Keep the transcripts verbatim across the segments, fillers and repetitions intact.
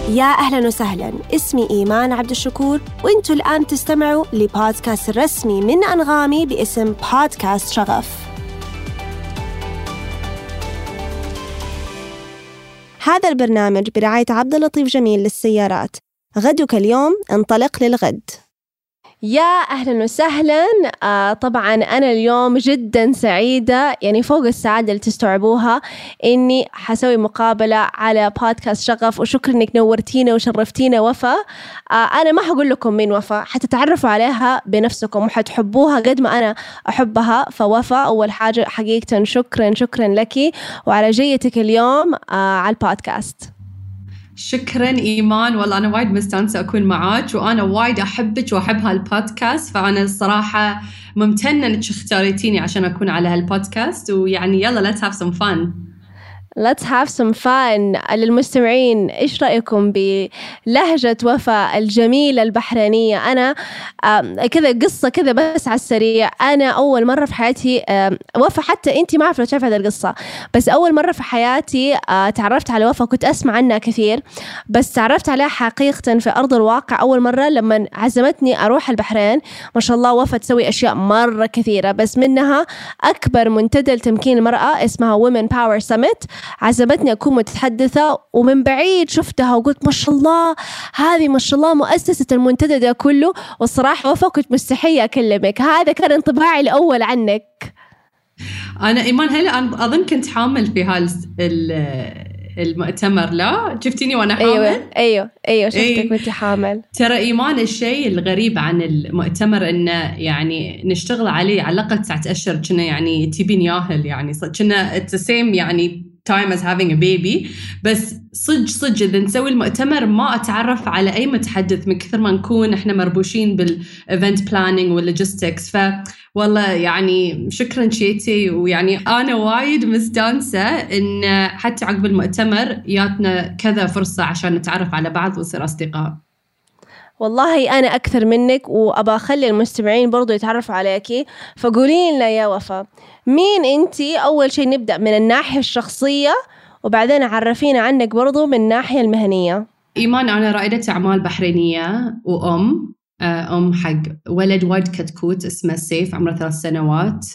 يا أهلاً وسهلاً، اسمي إيمان عبد الشكور وإنتوا الآن تستمعوا لبودكاست الرسمي من أنغامي باسم بودكاست شغف. هذا البرنامج برعاية عبد اللطيف جميل للسيارات. غدك اليوم، انطلق للغد. يا أهلاً وسهلاً. آه طبعاً أنا اليوم جداً سعيدة، يعني فوق السعادة اللي تستوعبوها، إني حسوي مقابلة على بودكاست شغف. وشكرا إنك نورتينا وشرفتينا وفا. آه أنا ما حقول لكم مين وفا، حتتعرفوا عليها بنفسكم وحتحبوها قد ما أنا أحبها. فوفا أول حاجة حقيقة شكرا شكرا لك وعلى جيتك اليوم آه على البودكاست. شكراً إيمان، والله أنا وايد مستانسة أكون معاك، وأنا وايد أحبك وأحب هالبودكاست، فأنا الصراحة ممتنة إنك اختاريتيني عشان أكون على هالبودكاست. ويعني يلا let's have some fun. Let's have some fun. للمستمعين، إيش رأيكم بلهجة وفا الجميلة البحرينية؟ أنا كذا قصة كذا بس على السريع. أنا أول مرة في حياتي وفا، حتى أنتي ما عارفة تعرف هذه القصة، بس أول مرة في حياتي تعرفت على وفا. كنت أسمع عنها كثير، بس تعرفت عليها حقيقة في أرض الواقع أول مرة لما عزمتني أروح البحرين. ما شاء الله وفا تسوي أشياء مرة كثيرة، بس منها أكبر منتدى لتمكين المرأة اسمها Women Power Summit. عزمتني أكون متحدثة، ومن بعيد شفتها وقلت ما شاء الله، هذه ما شاء الله مؤسسة المنتدى ده كله. والصراحة وفا كنت مستحية أكلمك، هذا كان انطباعي الأول عنك. أنا إيمان هلا أنا أظن كنت حامل في هال المؤتمر، لا شفتيني وأنا حامل؟ أيوة أيوة أيوة شفتك أيه. وأنت حامل. ترى إيمان الشيء الغريب عن المؤتمر إنه يعني نشتغل عليه على الأقل تسعة أشهر، كنا يعني تبين ياهل، يعني كنا it's the same يعني time as having a baby. بس صج صج إذا نسوي المؤتمر ما أتعرف على أي متحدث من كثر ما نكون إحنا مربوشين بالevent planning والlogistics. ف والله يعني شكرا شيتي، ويعني أنا وايد مستانسة إن حتى عقب المؤتمر ياتنا كذا فرصة عشان نتعرف على بعض ونصير أصدقاء. والله أنا أكثر منك، وأبا أخلي المستمعين برضو يتعرفوا عليكي. فقولي لنا يا وفا، مين أنتي؟ أول شيء نبدأ من الناحية الشخصية، وبعدين عرفينا عنك برضو من الناحية المهنية. إيمان أنا رائدة أعمال بحرينية وأم أم حق ولد وايد كتكوت اسمه سيف عمره ثلاث سنوات.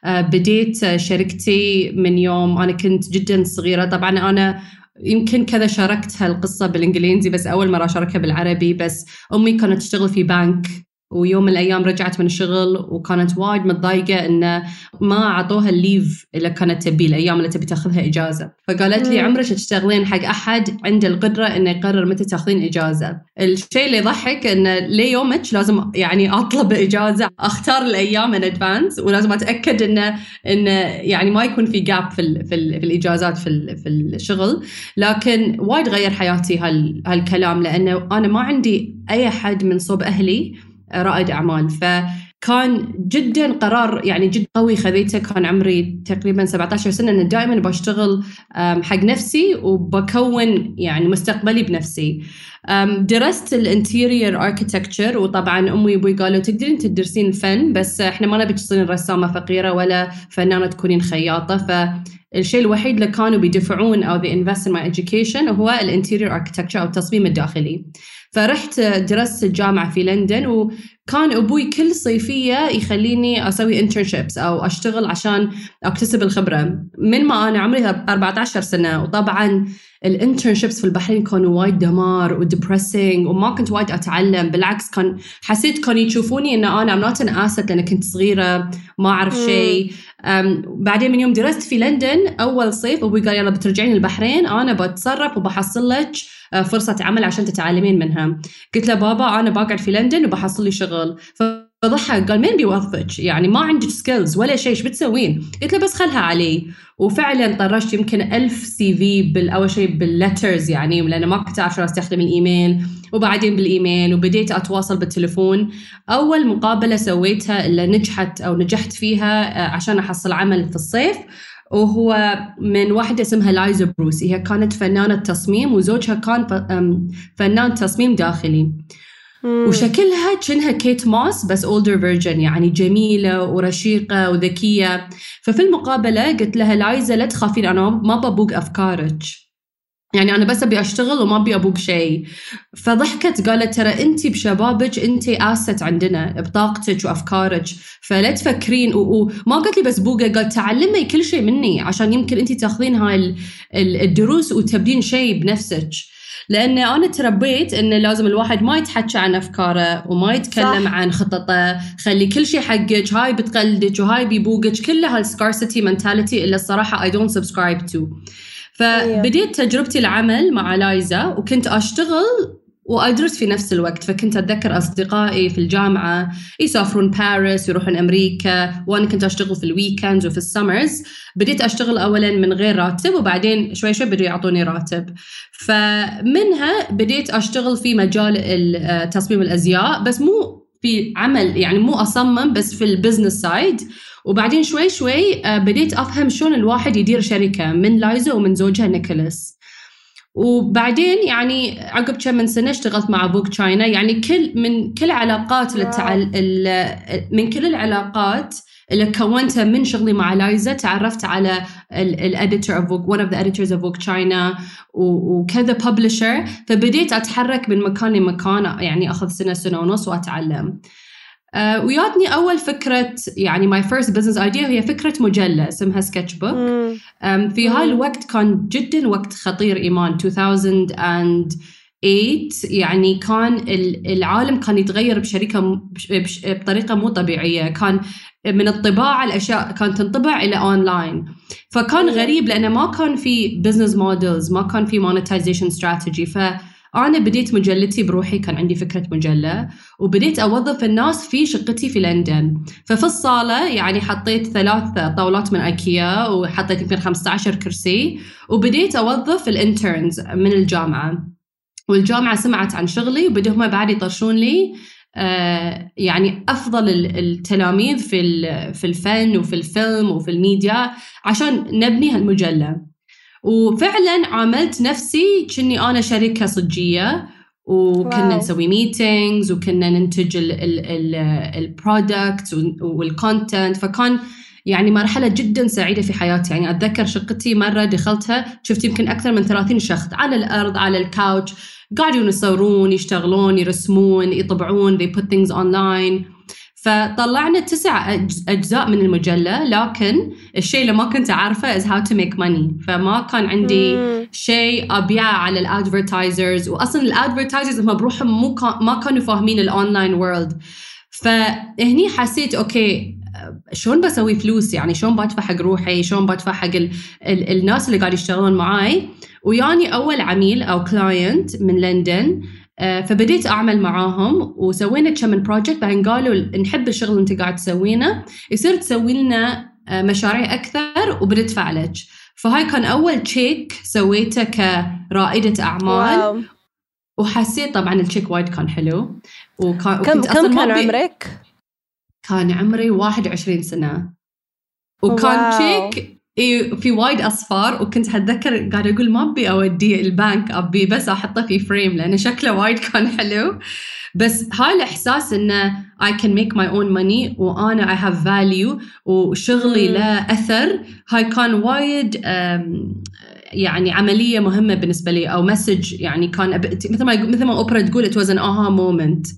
بديت شركتي من يوم أنا كنت جدا صغيرة. طبعا أنا يمكن كذا شاركت هالقصة بالإنجليزي، بس أول مرة أشاركها بالعربي. بس أمي كانت تشتغل في بنك، ويوم من الأيام رجعت من الشغل وكانت وايد متضايقة إنه ما عطوها الليف اللي كانت تبيه، الأيام اللي تبي تاخذها إجازة. فقالت لي عمرك تشتغلين حق أحد عنده القدرة إنه يقرر متى تاخذين إجازة. الشيء اللي يضحك إنه ليه يومك لازم يعني أطلب إجازة، أختار الأيام in advance، ولازم أتأكد إنه إنه يعني ما يكون في gap في ال في, ال في الإجازات في ال في الشغل. لكن وايد غير حياتي هال هالكلام، لأنه أنا ما عندي أي حد من صوب أهلي رائد أعمال. فكان جدا قرار يعني جد قوي خذيته، كان عمري تقريبا سبعة عشر سنة، أن دائما بشتغل حق نفسي وبكون يعني مستقبلي بنفسي. درست الانتيريور اركيتكتشر، وطبعا أمي وأبوي قالوا تقدرين تدرسين الفن، بس إحنا ما نبي تصيرين رسامة فقيرة ولا فنانة تكونين خياطة. فالشيء الوحيد اللي كانوا بيدفعون أو they invest in my education هو الانتيريور اركيتكتشر أو التصميم الداخلي. فرحت درست الجامعة في لندن، وكان أبوي كل صيفية يخليني أسوي internships أو أشتغل عشان أكتسب الخبرة من ما أنا عمري أربعة عشر سنة. وطبعاً الانترنشيبس في البحرين كانوا وايد دمار وديبرسينج، وما كنت وايد أتعلم. بالعكس كان حسيت كانوا يشوفوني إن أنا I'm not an asset لأن كنت صغيرة ما أعرف شيء. بعدين من يوم درست في لندن أول صيف أبوي قال يلا بترجعين البحرين، أنا بتصرف وبحصل لك فرصة عمل عشان تتعلمين منها. قلت له بابا أنا بقعد في لندن وبحصل لي شغل. فضحك قال مين بيوظفك؟ يعني ما عندك سكيلز ولا شيء، ايش بتسوين؟ قلت له بس خلها علي. وفعلا طرشت يمكن ألف سي في بالأول شيء باللترز، يعني لأن ما كنت أعرف أستخدم الإيميل، وبعدين بالإيميل، وبديت أتواصل بالتليفون. أول مقابلة سويتها اللي نجحت أو نجحت فيها عشان أحصل عمل في الصيف، وهو من واحدة اسمها لايزا بروسي. هي كانت فنانة تصميم وزوجها كان فنان تصميم داخلي. وشكلها كأنها كيت موس بس older version، يعني جميلة ورشيقة وذكية. ففي المقابلة قلت لها لايزا لا تخافين، أنا ما ببوق أفكارك، يعني أنا بس أبي أشتغل وما أبي أبوق شيء. فضحكت قالت ترى أنتي بشبابك أنتي آست عندنا بطاقتك وأفكارك، فلا تفكرين. وما قلت لي بس بوقة، قالت تعلمي كل شيء مني عشان يمكن أنتي تاخذين هاي الدروس وتبدين شيء بنفسك. لأن أنا تربيت إن لازم الواحد ما يتحكى عن أفكاره وما يتكلم صح. عن خططه، خلي كل شيء حقك، هاي بتقلدك وهاي بيبوقك، كلها هالسكارسيتي منتاليتي اللي الصراحة I don't subscribe to. فبديت تجربتي العمل مع لايزا، وكنت أشتغل وأدرس في نفس الوقت. فكنت أتذكر أصدقائي في الجامعة يسافرون باريس يروحون أمريكا، وأنا كنت أشتغل في الويكند وفي السمرز. بديت أشتغل أولاً من غير راتب، وبعدين شوي شوي بدوا يعطوني راتب. فمنها بديت أشتغل في مجال تصميم الأزياء، بس مو في عمل يعني مو أصمم، بس في البزنس سايد. وبعدين شوي شوي بديت أفهم شلون الواحد يدير شركة من لايزا ومن زوجها نيكولاس. وبعدين يعني عقب كم من سنة اشتغلت مع بوك تشاينا. يعني كل من كل علاقات للتعل... من كل العلاقات اللي كونتها من شغلي مع لايزا تعرفت على الاديتور اوف بوك، one of the editors of Vogue China، وكذا publisher. فبديت أتحرك من مكان لمكان، يعني أخذ سنة سنة ونص وأتعلم. Uh, وياتني أول فكرة يعني my first business idea هي فكرة مجلة اسمها سكتش بوك. um, في هاي الوقت كان جدا وقت خطير إيمان two thousand eight. يعني كان العالم كان يتغير بشركة بطريقة مو طبيعية. كان من الطباعة الأشياء كانت تنطبع إلى أونلاين. فكان غريب لأنه ما كان في business models، ما كان في monetization strategy. ف أنا بديت مجلتي بروحي، كان عندي فكرة مجلة، وبديت أوظف الناس في شقتي في لندن. ففي الصالة يعني حطيت ثلاث طاولات من آيكيا، وحطيت يمكن خمسة عشر كرسي، وبديت أوظف الانترنز من الجامعة. والجامعة سمعت عن شغلي وبدوا هم بعد يطرشون لي آه يعني أفضل التلاميذ في في الفن وفي الفيلم وفي الميديا عشان نبني هالمجلة. وفعلا عاملت نفسي كني أنا شركة صجية، وكنا نسوي ميتينجز وكنا ننتج البرودكت والكونتنت. فكان يعني مرحلة جدا سعيدة في حياتي. يعني أتذكر شقتي مرة دخلتها شفت يمكن أكثر من ثلاثين شخص على الأرض على الكاوتش قاعدين يصورون يشتغلون يرسمون يطبعون they put things online. فطلعنا تسع أجزاء من المجلة، لكن الشيء اللي ما كنت أعرفه is how to make money. فما كان عندي شيء أبيعه على الادفرتايزرز، وأصلا الادفرتايزرز هم بروحهم مو كان ما كانوا فاهمين الأونلاين وورلد. فهني حسيت أوكي شلون بسوي فلوس، يعني شلون بدفع حق روحي، شلون بدفع حق ال ال الناس اللي قاعد يشتغلون معاي. وياني أول عميل أو كلاينت من لندن، فبديت أعمل معاهم وسوينا كم من بروجكت. بعدين قالوا نحب الشغل اللي أنت قاعد تسوينه، يصير تسوي لنا مشاريع أكثر وبندفع لك. فهاي كان أول تشيك سويته كرائدة أعمال. واو. وحسيت طبعا التشيك وايد كان حلو. وكان كم كم كان عمرك؟ كان عمري واحد وعشرين سنة، وكان تشيك في وايد أصفار. وكنت هتذكر قاعد أقول ما أبي أوديه البنك، أبي بس أحطه في فريم لأنه شكله وايد كان حلو. بس هاي الإحساس إنه I can make my own money وأنا I have value وشغلي له أثر، هاي كان وايد يعني عملية مهمة بالنسبة لي، أو مسج. يعني كان مثل ما مثل ما أوبرا تقول it was an aha moment.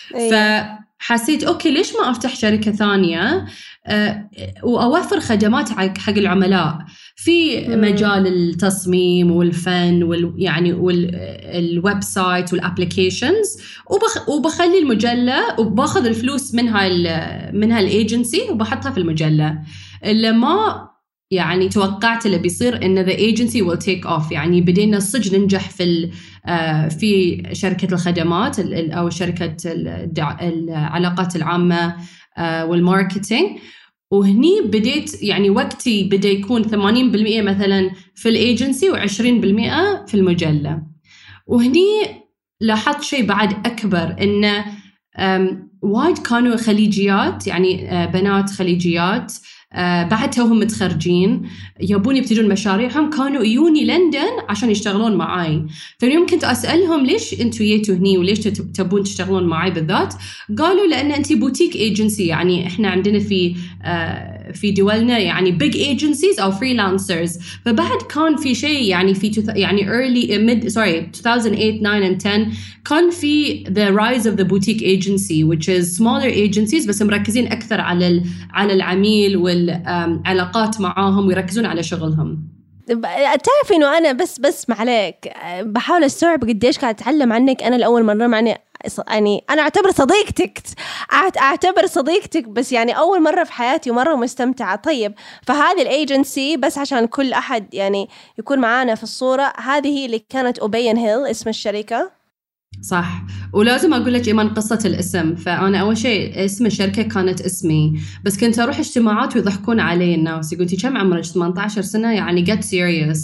فحسيت أوكي ليش ما أفتح شركة ثانية أه وأوفر خدمات حق العملاء في مجال التصميم والفن وال يعني والويب سايت والابليكيشنز، وبخ وبخلي المجلة وباخذ الفلوس منها منها الايجنسي وبحطها في المجلة. اللي ما يعني توقعت اللي بيصير إن the agency will take off. يعني بدينا الصج ننجح في في شركة الخدمات أو شركة العلاقات العامة والماركتينج. وهني بديت يعني وقتي بدأ يكون ثمانين بالمئة مثلا في الايجنسي وعشرين بالمئة في المجلة. وهني لاحظت شيء بعد أكبر، إنه وايد كانوا خليجيات، يعني بنات خليجيات بعد توهم متخرجين يبون يبتدون مشاريعهم، كانوا يوني لندن عشان يشتغلون معاي. فاليوم كنت أسألهم ليش أنتوا جيتوا هني وليش تبون تشتغلون معاي بالذات؟ قالوا لأن أنتي بوتيك ايجنسي، يعني إحنا عندنا في في دولنا يعني big agencies أو freelancers. فبعد كان في شيء يعني في يعني early mid sorry two thousand eight nine and ten كان في the rise of the boutique agency which is smaller agencies بس مركزين أكثر على على العميل والعلاقات معاهم ويركزون على شغلهم. تعرف إنه أنا بس بس معليك بحاول أستوعب قديش قاعد أتعلم عنك أنا الأول مرة معني يعني أنا أعتبر صديقتك أعتبر صديقتك بس يعني أول مرة في حياتي ومرة مستمتعة. طيب فهذه الأيجنسي بس عشان كل أحد يعني يكون معانا في الصورة هذه هي اللي كانت أوبين هيل اسم الشركة صح. ولازم أقول لك إيمان قصة الاسم. فأنا أول شيء اسم الشركة كانت اسمي بس كنت أروح اجتماعات ويضحكون علي الناس يقولتي كم عمرك ثمانية عشر سنة يعني get serious.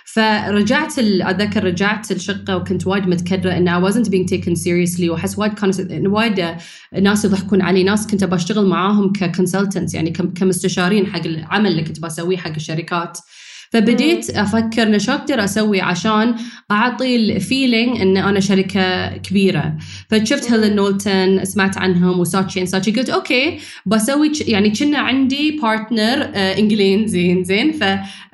فرجعت أتذكر رجعت الشقة وكنت وايد متكدرة إن I wasn't being taken seriously وحس وايد كانت وايد ناس يضحكون علي ناس كنت بشتغل معاهم كconsultants يعني كمستشارين حق العمل اللي كنت بسويه حق الشركات. فبديت أفكر إن شو أقدر أسوي عشان أعطي الفيلينج إن أنا شركة كبيرة. فشفت هيلن نولتن سمعت عنهم وساتشي ساتشي قلت أوكي بسوي يعني كنا عندي بارتنر آه إنجليزي زين. ف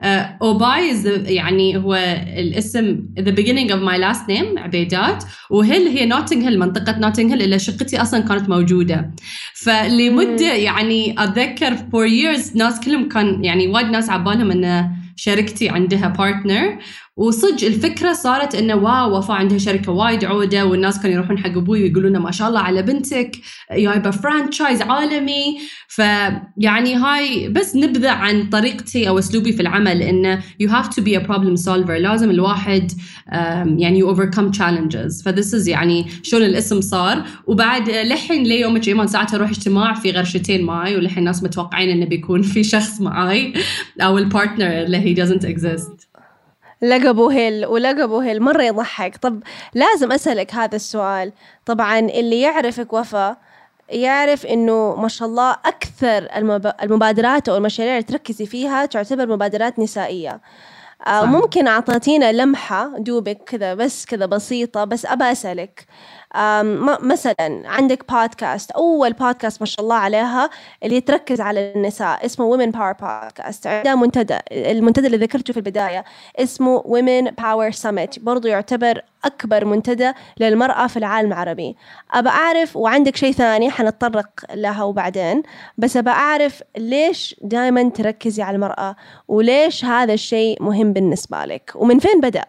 أوباي يعني هو الاسم the beginning of my last name عبيدات وهل هي نوتنغ هيل منطقة نوتنغ هيل اللي شقتي أصلا كانت موجودة. فلمدة يعني أتذكر for years ناس كلهم كان يعني وايد ناس عبالهم إنه شركتي عندها بارتنر وصج الفكرة صارت إنه واو وفاء عندها شركة وايد عودة والناس كانوا يروحون حق أبوي ويقولون ما شاء الله على بنتك جايبة فرانشايز عالمي. فيعني هاي بس نبذة عن طريقتي أو أسلوبي في العمل إنه you have to be a problem solver لازم الواحد يعني you overcome challenges. ف this is يعني شلون الاسم صار. وبعد لحين ليومك إيمان ساعتها أروح اجتماع في غرشتين معي ولحين الناس متوقعين إنه بيكون في شخص معي أو البارتنر اللي he doesn't exist. لقبوا هيل ولقبوا هيل مرة يضحك. طب لازم أسألك هذا السؤال. طبعا اللي يعرفك وفاء يعرف إنه ما شاء الله أكثر المبادرات أو المشاريع اللي تركزي فيها تعتبر مبادرات نسائية. آه ممكن أعطينا لمحة دوبك كذا بس كذا بسيطة بس أبى أسألك مثلا عندك بودكاست أول بودكاست ما شاء الله عليها اللي تركز على النساء اسمه Women Power Podcast. عندها منتدى المنتدى اللي ذكرته في البداية اسمه Women Power Summit برضو يعتبر أكبر منتدى للمرأة في العالم العربي. أبى أعرف وعندك شيء ثاني حنتطرق لها وبعدين بس أبى أعرف ليش دائما تركزي على المرأة وليش هذا الشيء مهم بالنسبة لك ومن فين بدأ؟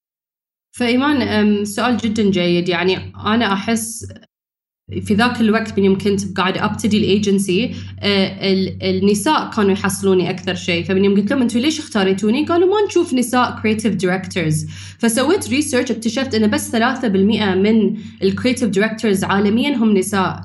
فإيمان سؤال جدا جيد. يعني أنا أحس في ذاك الوقت من يوم كنت قاعدة أبتدي الإيجنسي النساء كانوا يحصلوني أكثر شيء. فمن يوم قلت لهم أنتوا ليش اختاريتوني قالوا ما نشوف نساء creative directors. فسويت ريسيرش اكتشفت أن بس ثلاثة بالمئة من الكرياتيف دايركتورز عالميا هم نساء.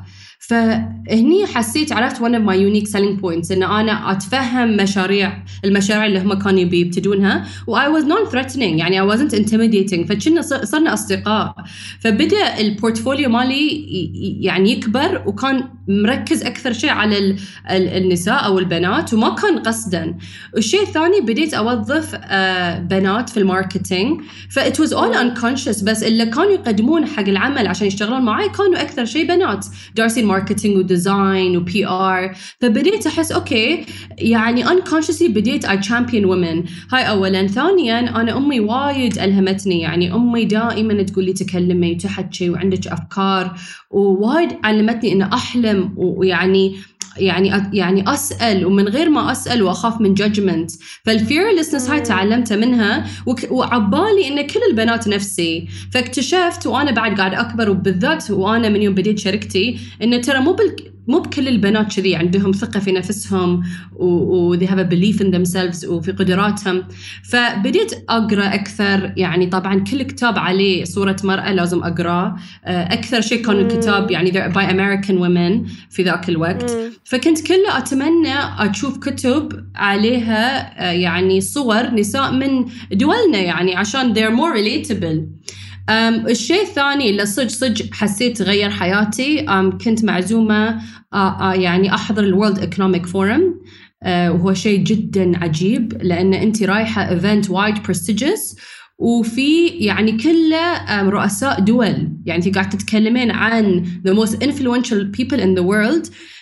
فهني حسيت عرفت one of my unique selling points إن أنا أتفهم مشاريع المشاريع اللي هم كانوا بيبتدونها و I was non-threatening يعني I wasn't intimidating. فكنا صرنا أصدقاء. فبدأ البورتفوليو مالي يعني يكبر وكان مركز أكثر شيء على النساء أو البنات وما كان قصدا. والشيء الثاني بديت أوظف بنات في الماركتينج ف it was all unconscious بس اللي كانوا يقدمون حق العمل عشان يشتغلون معي كانوا أكثر شيء بنات دارسين ماركتينج وديزاين وبي آر. فبديت أحس أوكي يعني unconsciously بديت I champion women. هاي أولا. ثانيا أنا أمي وايد ألهمتني يعني أمي دائما تقول لي تكلمي وتحكي وعندك أفكار ووايد علمتني إن أحلم ويعني يعني يعني أسأل ومن غير ما أسأل وأخاف من judgment. فالفيرلسنس هاي تعلمتها منها وعبالي إن كل البنات نفسي. فاكتشفت وأنا بعد قاعد أكبر وبالذات وأنا من يوم بديت شركتي إن ترى مو بال مو بكل البنات كذي عندهم ثقة في نفسهم و they have a belief in themselves وفي قدراتهم. فبديت أقرأ أكثر يعني طبعا كل كتاب عليه صورة مرأة لازم أقرأ. أكثر شيء كانوا الكتاب يعني by American women في ذاك الوقت. فكنت كله أتمنى أشوف كتب عليها يعني صور نساء من دولنا يعني عشان they're more relatable. Um, الشيء الثاني اللي صج صج حسيت غير حياتي um, كنت معزومة uh, uh, يعني أحضر الورلد إيكونوميك فورم uh, وهو شيء جدا عجيب لأن أنت رايحة event وايد prestigious وفي يعني كله um, رؤساء دول يعني أنت قاعدة تتكلمين عن the most influential people in the world.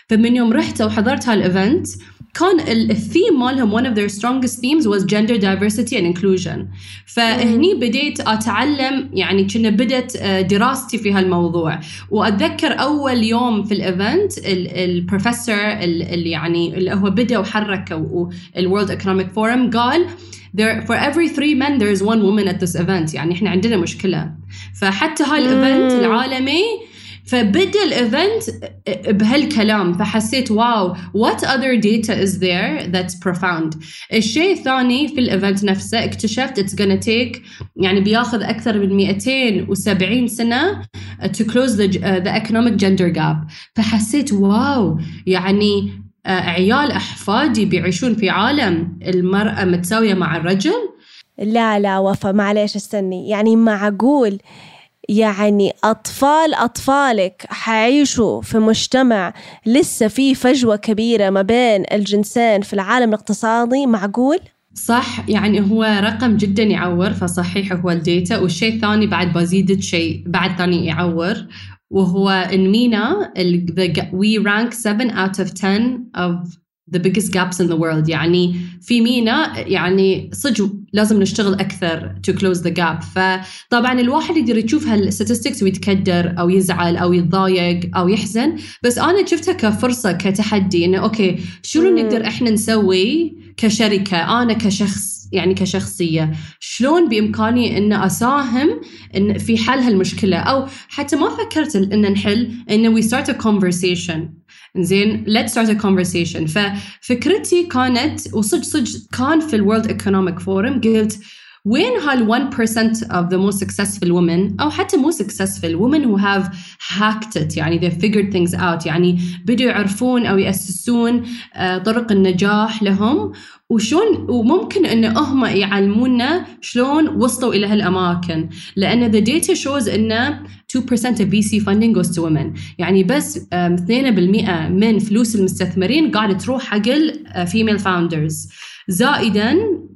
فمن يوم رحت وحضرت هالإيفنت كان الثيم مالهم one of their strongest themes was gender diversity and inclusion. فهني بديت أتعلم يعني كنا بدت دراستي في هالموضوع. وأتذكر أول يوم في الإيفنت البروفيسور اللي يعني اللي هو بدأ وحرك الورلد ايكونوميك فورم قال there for every three men there is one woman at this event. يعني إحنا عندنا مشكلة. فحتى هالإيفنت العالمي فبدأ الإيفنت بهالكلام فحسيت واو what other data is there that's profound. الشيء الثاني في الإيفنت نفسه اكتشفت it's gonna take يعني بياخذ أكثر من مئتين وسبعين سنة to close the, uh, the economic gender gap. فحسيت واو يعني uh, عيال أحفادي بيعيشون في عالم المرأة متساوية مع الرجل. لا لا وفا معليش استني، يعني معقول يعني أطفال أطفالك حيعيشوا في مجتمع لسه فيه فجوة كبيرة ما بين الجنسين في العالم الاقتصادي؟ معقول؟ صح، يعني هو رقم جدا يعور. فصحيح هو الديتا. والشيء الثاني بعد بزيدت شيء بعد ثاني يعور، وهو إن مينا we rank seven out of ten of the biggest gaps in the world. يعني في مينا يعني صدق لازم نشتغل أكثر to close the gap. فطبعا الواحد يقدر يشوف هالستاتستكس ويتكدر أو يزعل أو يتضايق أو يحزن، بس أنا شفتها كفرصة كتحدي إنه أوكي شنو نقدر إحنا نسوي كشركة، أنا كشخص يعني كشخصية شلون بإمكاني إن أساهم إن في حل هالمشكلة، أو حتى ما فكرت إن نحل إن we start a conversation. زين let's start a conversation. ففكرتي كانت وصج صج كان في الورلد ايكونوميك فورم قلت وين هال one percent of the most successful women أو حتى مو successful women who have hacked it يعني they figured things out، يعني بدوا يعرفون أو يأسسون طرق النجاح لهم وشون وممكن إن هم يعلمونا شلون وصلوا إلى هالأماكن. لأن the data shows إن two percent of V C funding goes to women، يعني بس اثنين بالمئة من فلوس المستثمرين قاعدة تروح حق female founders. زائداً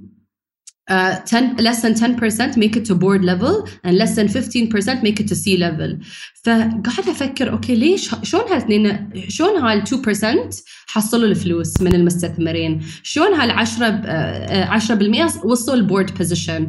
Uh, ten, less than ten percent make it to board level and less than fifteen percent make it to C level. فقاعد أفكر أوكي ليش شلون هالاثنين شلون هال two percent حصلوا الفلوس من المستثمرين، شلون هال عشرة عشرة بالمئة وصلوا البورد بوزيشن.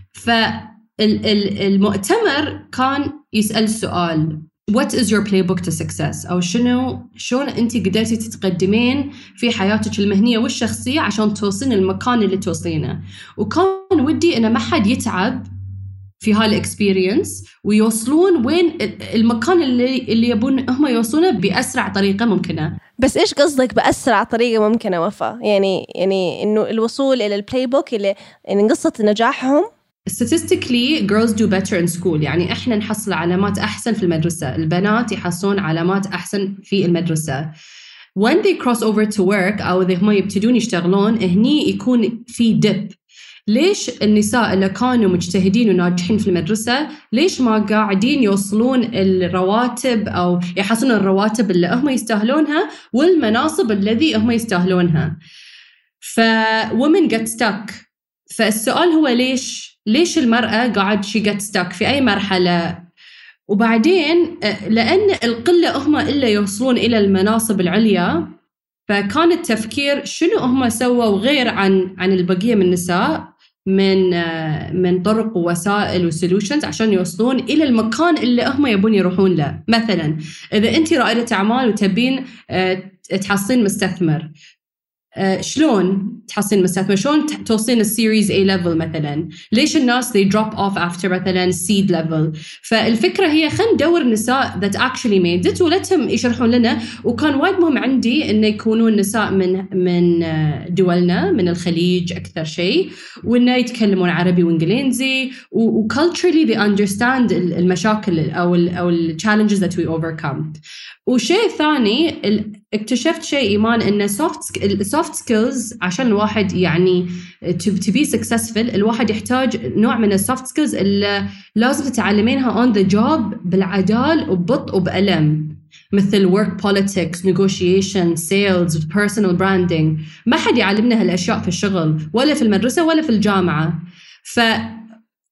فالمؤتمر كان يسأل سؤال What is your playbook to success؟ أو شنو شلون أنت قدرتي تتقدمين في حياتك المهنية والشخصية عشان توصلين المكان اللي توصلينه. وكان ودي إن ما حد يتعب في هالإكسبيرينس ويوصلون وين المكان اللي اللي يبون هم يوصلونه بأسرع طريقة ممكنة. بس إيش قصدك بأسرع طريقة ممكنة وفا؟ يعني يعني إنه الوصول إلى البلايبوك اللي يعني قصة نجاحهم. Statistically girls do better in school، يعني إحنا نحصل علامات أحسن في المدرسة، البنات يحصلون علامات أحسن في المدرسة. When they cross over to work أو إذا هم يبتدون يشتغلون هني يكون في dip. ليش النساء اللي كانوا مجتهدين وناجحين في المدرسة ليش ما قاعدين يوصلون الرواتب أو يحصلون الرواتب اللي هم يستاهلونها والمناصب الذي هم يستاهلونها؟ ف women get stuck. فالسؤال هو ليش ليش المرأة قاعد شي get stuck في أي مرحلة؟ وبعدين لأن القلة هم إلا يوصلون إلى المناصب العليا، فكان التفكير شنو هم سووا غير عن عن البقية من النساء من من طرق ووسائل وسولوشنز عشان يوصلون إلى المكان اللي هم يبون يروحون له. مثلا إذا أنت رائدة أعمال وتبين تحصين مستثمر، Uh, شلون تحصين مستثمر؟ شلون توصلين السيريز A level مثلا؟ ليش الناس they drop off after مثلا seed level؟ فالفكرة هي خلينا ندور نساء that actually made it ولتهم يشرحون لنا. وكان وايد مهم عندي إنه يكونون نساء من من دولنا من الخليج أكثر شيء، وإنه يتكلمون عربي وإنجليزي و culturally they understand المشاكل أو ال أو ال challenges that we overcome. وشيء ثاني اكتشفت شيء إيمان إن soft soft skills عشان الواحد يعني to, to be successful الواحد يحتاج نوع من soft skills اللي لازم تتعلمينها on the job بالعدال وببطء وبألم، مثل work politics, negotiation, sales, personal branding. ما حد يعلمنا هالأشياء في الشغل ولا في المدرسة ولا في الجامعة. ف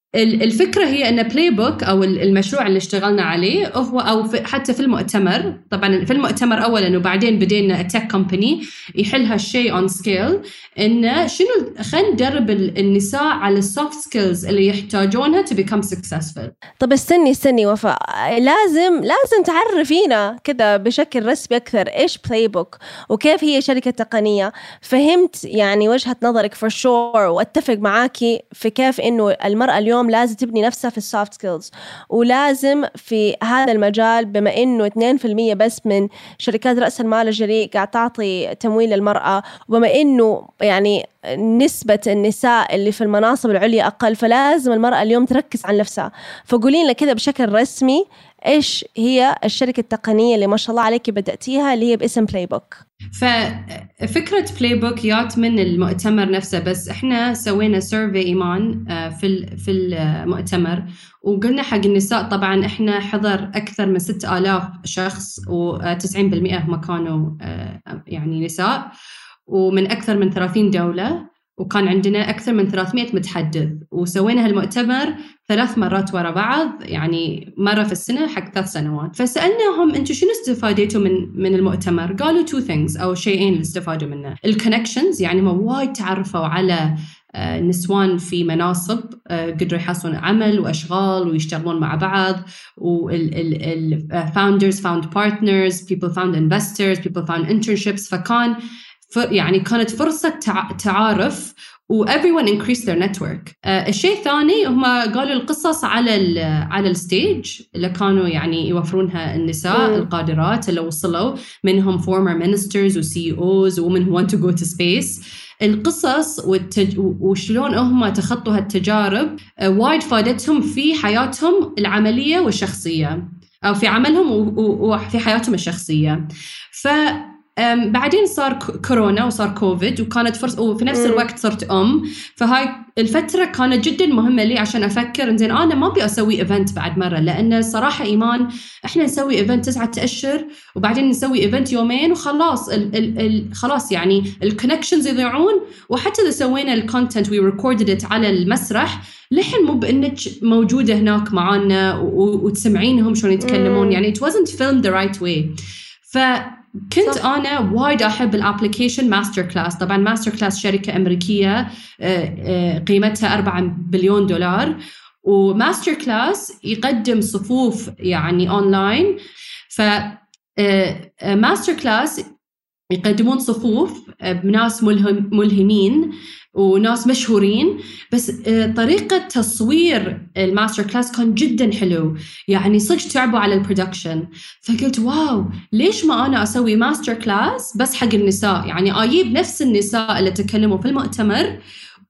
الفكرة هي أن بلاي بوك أو المشروع اللي اشتغلنا عليه هو أو في حتى في المؤتمر، طبعا في المؤتمر أولا وبعدين بدينا تك كومباني يحل هالشيء on scale، إنه شنو خلينا ندرب النساء على السوفت سكيلز اللي يحتاجونها to become successful. طب استني استني وفاء، لازم لازم تعرفينا كذا بشكل رسمي أكثر إيش بلاي بوك وكيف هي شركة تقنية. فهمت يعني وجهة نظرك for sure، واتفق معاكي في كيف إنه المرأة اليوم لازم تبني نفسها في السوفت سكيلز، ولازم في هذا المجال بما إنه اثنين بالمئة بس من شركات رأس المال الجريء قاعد تعطي تمويل للمرأة، وبما إنه يعني نسبة النساء اللي في المناصب العليا أقل، فلازم المرأة اليوم تركز على نفسها. فقولين لنا كده بشكل رسمي إيش هي الشركة التقنية اللي ما شاء الله عليك بدأتيها اللي هي باسم بلاي بوك؟ ففكرة بلاي بوك يات من المؤتمر نفسه، بس إحنا سوينا سيرفي إيمان في في المؤتمر وقلنا حق النساء، طبعا إحنا حضر أكثر من ستة آلاف شخص وتسعين بالمئة هم كانوا يعني نساء، ومن أكثر من ثلاثين دولة، وكان عندنا أكثر من ثلاثمئة متحدث، وسوينا هالمؤتمر ثلاث مرات ورا بعض، يعني مرة في السنة حق ثلاث سنوات. فسألناهم أنتوا شنو استفاديتوا من من المؤتمر؟ قالوا two things أو شيئين اللي استفادوا منه. الكونكشنز، يعني ما وايد تعرفوا على نسوان في مناصب قدروا يحصلون عمل وأشغال ويشتغلون مع بعض، وال founders found partners, people found investors, people found internships. فكان يعني كانت فرصة تعارف و everyone increased their network. uh, الشيء الثاني هم قالوا القصص على ال على الستيج اللي كانوا يعني يوفرونها النساء mm. القادرات اللي وصلوا، منهم former ministers و سي إي أوز و women who want to go to space. القصص والتج... وشلون هم تخطوا هالتجارب uh, وايد فادتهم في حياتهم العملية والشخصية، أو في عملهم وفي و... حياتهم الشخصية. ف بعدين صار كورونا وصار كوفيد، وكانت فرصة، وفي نفس الوقت صرت أم. فهاي الفترة كانت جدا مهمة لي عشان أفكر إنزين أنا ما أبي أسوي إيفنت بعد مرة، لأن صراحة إيمان إحنا نسوي إيفنت تسعة أشهر وبعدين نسوي إيفنت يومين وخلاص ال ال ال خلاص يعني الكونكشنز يضيعون. وحتى إذا سوينا الكونتنت وي ريكوردد إت على المسرح، لحن مو بإنك موجودة هناك معانا وتسمعينهم شلون يتكلمون، يعني it wasn't filmed the right way. ف كنت صح. أنا وايد أحب الابليكيشن ماستر كلاس. طبعا ماستر كلاس شركة أمريكية قيمتها أربعة بليون دولار، وماستر كلاس يقدم صفوف يعني أونلاين. ف ماستر كلاس يقدمون صفوف بناس ملهم ملهمين وناس مشهورين، بس طريقة تصوير الماستر كلاس كان جدا حلو، يعني صدق تعبوا على البرودكشن. فقلت واو، ليش ما أنا أسوي ماستر كلاس بس حق النساء، يعني أجيب نفس النساء اللي تكلموا في المؤتمر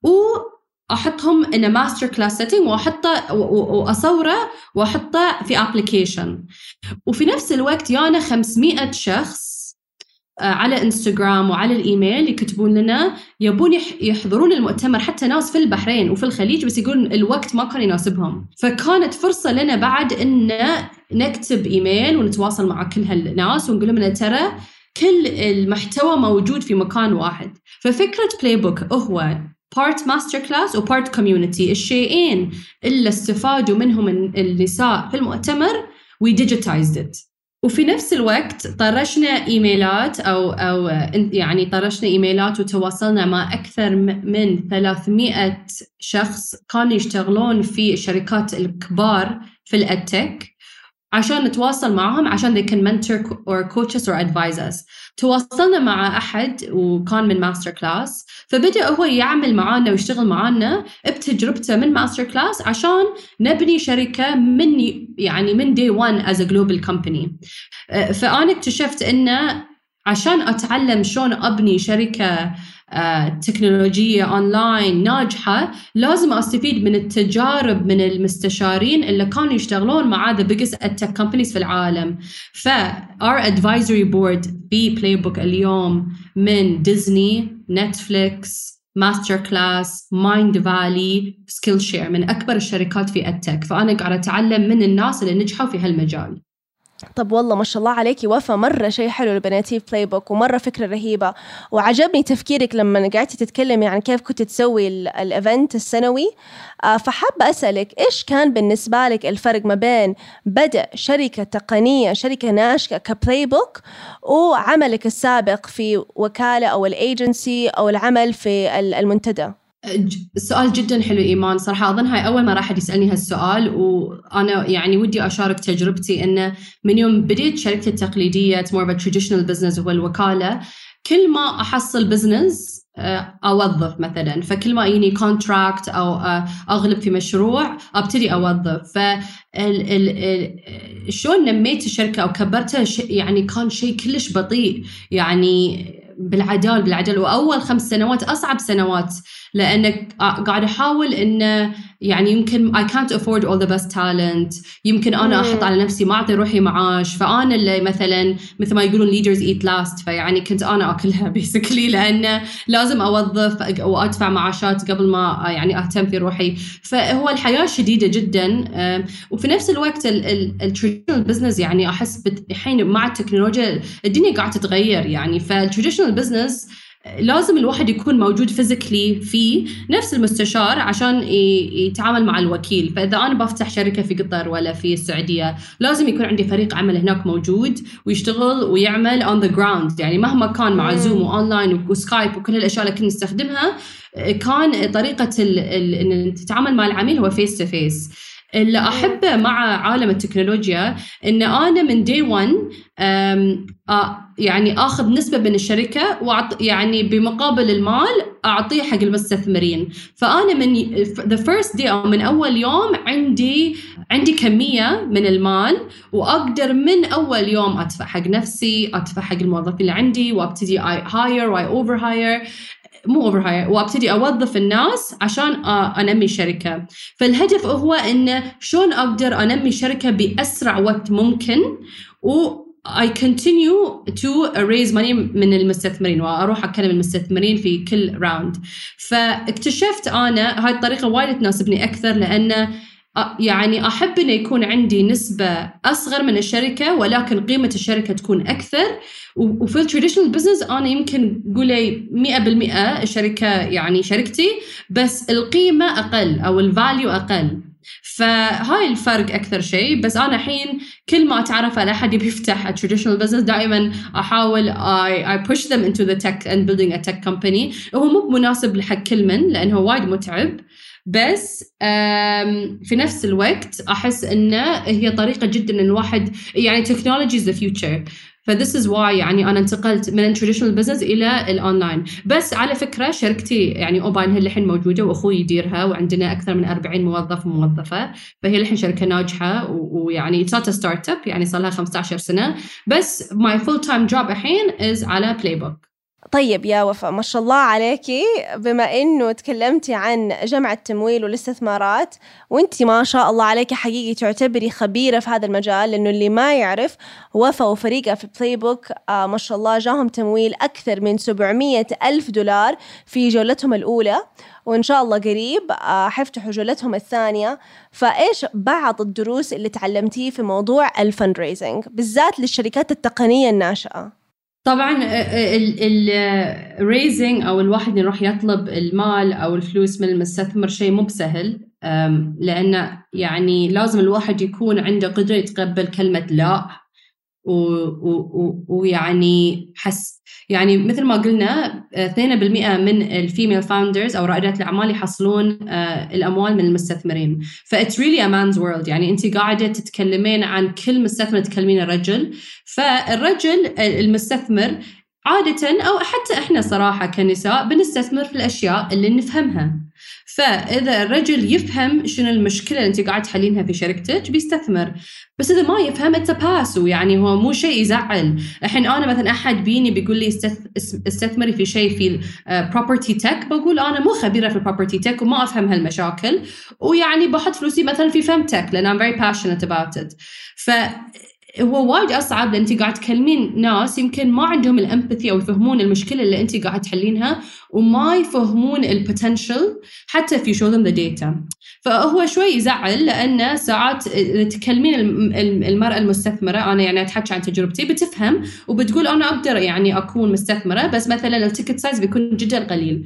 وأحطهم إن ماستر كلاس سيتنج وأحطه وأصوره وأحطه في أبليكيشن. وفي نفس الوقت يانا خمسمائة شخص على إنستغرام وعلى الإيميل يكتبون لنا يبون يحضرون المؤتمر، حتى ناس في البحرين وفي الخليج، بس يقولون الوقت ما كان يناسبهم. فكانت فرصة لنا بعد إن نكتب إيميل ونتواصل مع كل هالناس ونقول لهم ترى كل المحتوى موجود في مكان واحد. ففكرة بلاي بوك هو part master class و part community، الشيئين اللي استفادوا منهم النساء في المؤتمر we digitized it. وفي نفس الوقت طرشنا إيميلات أو أو يعني طرشنا إيميلات وتواصلنا مع أكثر من ثلاثمائة شخص كانوا يشتغلون في الشركات الكبار في الأدتك عشان نتواصل معهم، عشان they can mentor or coach us or advise us. تواصلنا مع أحد وكان من ماستر كلاس، فبدأ هو يعمل معانا ويشتغل معانا بتجربته من ماستر كلاس عشان نبني شركة من يعني من day one as a global company. فأنا اكتشفت إنه عشان أتعلم شلون أبني شركة تكنولوجية أونلاين ناجحة، لازم أستفيد من التجارب من المستشارين اللي كانوا يشتغلون مع the biggest tech companies في العالم. ف our advisory board في Playbook اليوم من ديزني، نتفليكس، ماستر كلاس، مايند فالي، سكيل شير، من أكبر الشركات في التك. فأنا قاعدة أتعلم من الناس اللي نجحوا في هالمجال. طب والله ما شاء الله عليكي وفا، مرة شيء حلو البناتي بلاي بوك، ومرة فكرة رهيبة. وعجبني تفكيرك لما قعدتي تتكلمي عن كيف كنت تسوي الإيفنت السنوي. فحابة أسألك إيش كان بالنسبة لك الفرق ما بين بدء شركة تقنية، شركة ناشئة كبلاي بوك، وعملك السابق في وكالة أو الإيجنسي أو العمل في المنتدى؟ السؤال جدا حلو إيمان، صراحة أظن هاي أول مرة أحد يسألني هالسؤال، وأنا يعني ودي أشارك تجربتي إنه من يوم بديت شركتي التقليدية more of a traditional business هو الوكالة، كل ما أحصل بزنس أوظف مثلا، فكل ما يجيني كونتراكت أو أغلب في مشروع أبتدي أوظف. فشون نميت الشركة أو كبرتها يعني كان شيء كلش بطيء، يعني بالعدال بالعدل. وأول خمس سنوات أصعب سنوات، لأنك قاعد أحاول إن يعني يمكن I can't afford all the best talent، يمكن أنا أحط على نفسي ما أعطي روحي معاش، فأنا اللي مثلا مثل ما يقولون leaders eat last، فيعني كنت أنا أكلها basically، لأن لازم أوظف وأدفع معاشات قبل ما يعني أهتم في روحي. فهو الحياة شديدة جدا، وفي نفس الوقت التراديشنال بزنس يعني أحس الحين مع التكنولوجيا الدنيا قاعدة تتغير يعني. فالتراديشنال بزنس لازم الواحد يكون موجود فيزيكلي فيه نفس المستشار عشان يتعامل مع الوكيل. فإذا أنا بفتح شركة في قطر ولا في السعودية لازم يكون عندي فريق عمل هناك موجود ويشتغل ويعمل on the ground، يعني مهما كان مع زوم وأونلاين وسكايب وكل الأشياء اللي كنا نستخدمها، كان طريقة أن تتعامل مع العميل هو face to face. اللي أحبه مع عالم التكنولوجيا إن أنا من day one يعني أخذ نسبة من الشركة وأعط يعني بمقابل المال أعطيه حق المستثمرين. فأنا من the first day أو من أول يوم عندي عندي كمية من المال، وأقدر من أول يوم أدفع حق نفسي، أدفع حق الموظفين اللي عندي، وأبتدي I hire و I over hire مو أوفر هاي وابتدي أوظف الناس عشان أنمي شركة. فالهدف هو إن شلون أقدر أنمي شركة بأسرع وقت ممكن، و I continue to raise money من المستثمرين، وأروح أكلم المستثمرين في كل راوند. فاكتشفت أنا هاي الطريقة وايد تناسبني أكثر، لأن يعني أحب أن يكون عندي نسبة أصغر من الشركة ولكن قيمة الشركة تكون أكثر. وفي التراديشنال بزنس أنا يمكن قولي مئة بالمئة الشركة يعني شركتي، بس القيمة أقل أو الفاليو أقل. فهاي الفرق أكثر شيء. بس أنا حين كل ما أتعرف على أحد بيفتح a traditional business دائما أحاول I, I push them into the tech and building a tech company. هو مو مناسب لحق كل من لأنه وايد متعب، بس في نفس الوقت أحس إنه هي طريقة جدا إن الواحد يعني technology is the future. ف this is why يعني أنا انتقلت من traditional business إلى الأونلاين. بس على فكرة شركتي يعني أوباين هي الحين موجودة وأخوي يديرها، وعندنا أكثر من أربعين موظف وموظفة، فهي الحين شركة ناجحة، ويعني it's not a startup يعني صار لها خمسة عشر سنة. بس my full time job الحين is على Playbook. طيب يا وفاء ما شاء الله عليكي، بما إنه تكلمتي عن جمع التمويل والاستثمارات، وإنتي ما شاء الله عليكي حقيقي تعتبري خبيرة في هذا المجال، لأنه اللي ما يعرف وفاء وفريقها في بلاي بوك آه ما شاء الله جاهم تمويل أكثر من سبعمية ألف دولار في جولتهم الأولى، وإن شاء الله قريب آه حيفتحوا جولتهم الثانية. فإيش بعض الدروس اللي تعلمتيه في موضوع الفندريزنج بالذات للشركات التقنية الناشئة؟ طبعا الريزنج او الواحد يروح يطلب المال او الفلوس من المستثمر شيء مو بسهل، لانه يعني لازم الواحد يكون عنده قدرة يتقبل كلمة لا، ويعني حس يعني مثل ما قلنا اثنين بالمئة من الفيميل فاوندرز او رائدات الاعمال يحصلون الاموال من المستثمرين. ف it's really a man's world، يعني انت قاعده تتكلمين عن كل مستثمر تكلمين الرجل. فالرجل المستثمر عادة أو حتى إحنا صراحة كنساء بنستثمر في الأشياء اللي نفهمها. فإذا الرجل يفهم شنو المشكلة اللي أنت قاعد تحلينها في شركتك بيستثمر، بس إذا ما يفهم التباسو يعني هو مو شيء يزعل. الحين أنا مثلا أحد بيني بيقول لي استثمري في شيء في property tech، بقول أنا مو خبيرة في property tech وما أفهم هالمشاكل، ويعني بحط فلوسي مثلا في femtech لأن I'm very passionate about it. ف هو وايد أصعب لأن أنت قاعد تكلمين ناس يمكن ما عندهم الأمباثي أو يفهمون المشكلة اللي أنت قاعد تحلينها وما يفهمون البوتنشل حتى في show them the data. فهو شوي يزعل لأن ساعات تكلمين المرأة المستثمرة، أنا يعني أتحكي عن تجربتي، بتفهم وبتقول أنا أقدر يعني أكون مستثمرة، بس مثلا التيكت سايز بيكون جدا قليل.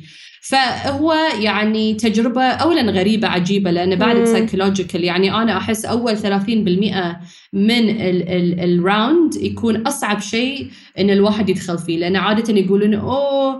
فهو يعني تجربة أولا غريبة عجيبة لأن بعد سايكولوجيكال يعني أنا أحس أول ثلاثين بالمئة من الراوند يكون أصعب شيء إن الواحد يدخل فيه، لأن عادة يقولون أوه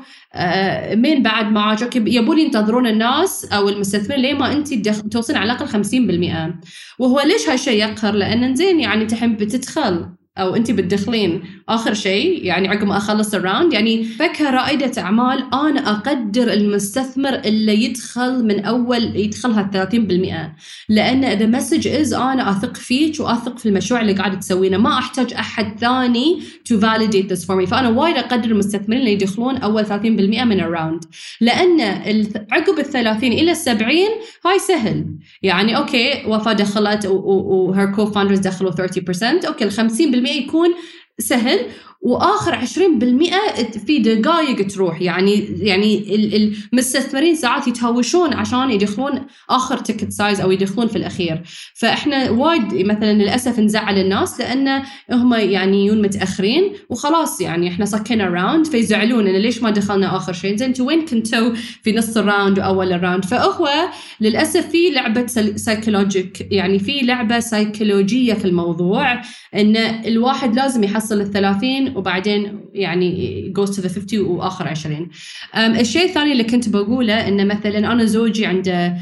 آه مين بعد معاك يبون ينتظرون الناس أو المستثمرين ليه ما أنت توصل على الأقل خمسين بالمئة. وهو ليش هالشيء يقهر؟ لأن زين يعني تحب بتدخل أو أنت بتدخلين آخر شيء يعني عقب ما أخلص الراوند. يعني كرائدة أعمال أنا أقدر المستثمر اللي يدخل من أول يدخلها ثلاثين بالمئة، لأن the message is أنا أثق فيك وأثق في المشروع اللي قاعد تسوينه، ما أحتاج أحد ثاني to validate this for me. فأنا وايد أقدر المستثمرين اللي يدخلون أول ثلاثين بالمئة من الراوند، لأن عقب الثلاثين إلى السبعين هاي سهل. يعني أوكي وفاء دخلت و her co-founders دخلوا ثلاثين بالمئة، أوكي الخمسين بالمئة يكون سهل، وآخر عشرين بالمئة في دقائق تروح. يعني يعني المستثمرين ساعات يتهاوشون عشان يدخلون آخر تيكت سايز أو يدخلون في الأخير. فإحنا وايد مثلا للأسف نزعل الناس لأن هم يعني يون متأخرين وخلاص، يعني إحنا صكينا راوند فيزعلون إن ليش ما دخلنا آخر شيء، زين أنتوا وين كنتوا في نص الراوند وأول الراوند. فهو للأسف في لعبة سايكولوجيك، يعني في لعبة سايكولوجية في الموضوع، إن الواحد لازم يحصل الثلاثين وبعدين يعني goes to the fifty وآخر عشرين. الشيء الثاني اللي كنت بقوله إن مثلا أنا زوجي عنده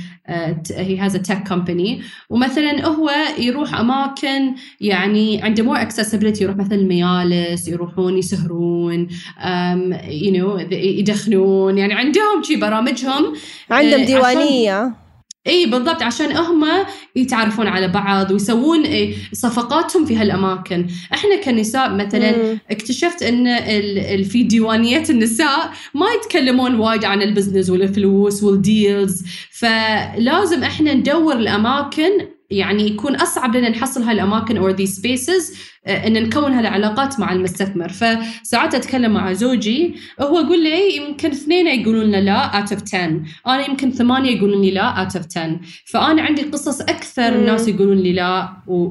he has a tech company، ومثلا هو يروح أماكن يعني عنده more accessibility، يروح مثلا ميالس، يروحون يسهرون um, you know يدخنون، يعني عندهم شي برامجهم، عندهم ديوانية. اي بالضبط، عشان هم يتعرفون على بعض ويسوون صفقاتهم في هالاماكن. احنا كنساء مثلا مم. اكتشفت ان في ديوانيات النساء ما يتكلمون وايد عن البزنس والفلوس والديلز، فلازم احنا ندور الاماكن، يعني يكون أصعب لنا نحصل هالأماكن or these spaces إن نكون هالعلاقات مع المستثمر. فساعات أتكلم مع زوجي هو يقول لي يمكن اثنين يقولون لنا لا out of ten، أنا يمكن ثمانية يقولون لي لا out of ten. فأنا عندي قصص أكثر الناس يقولون لي لا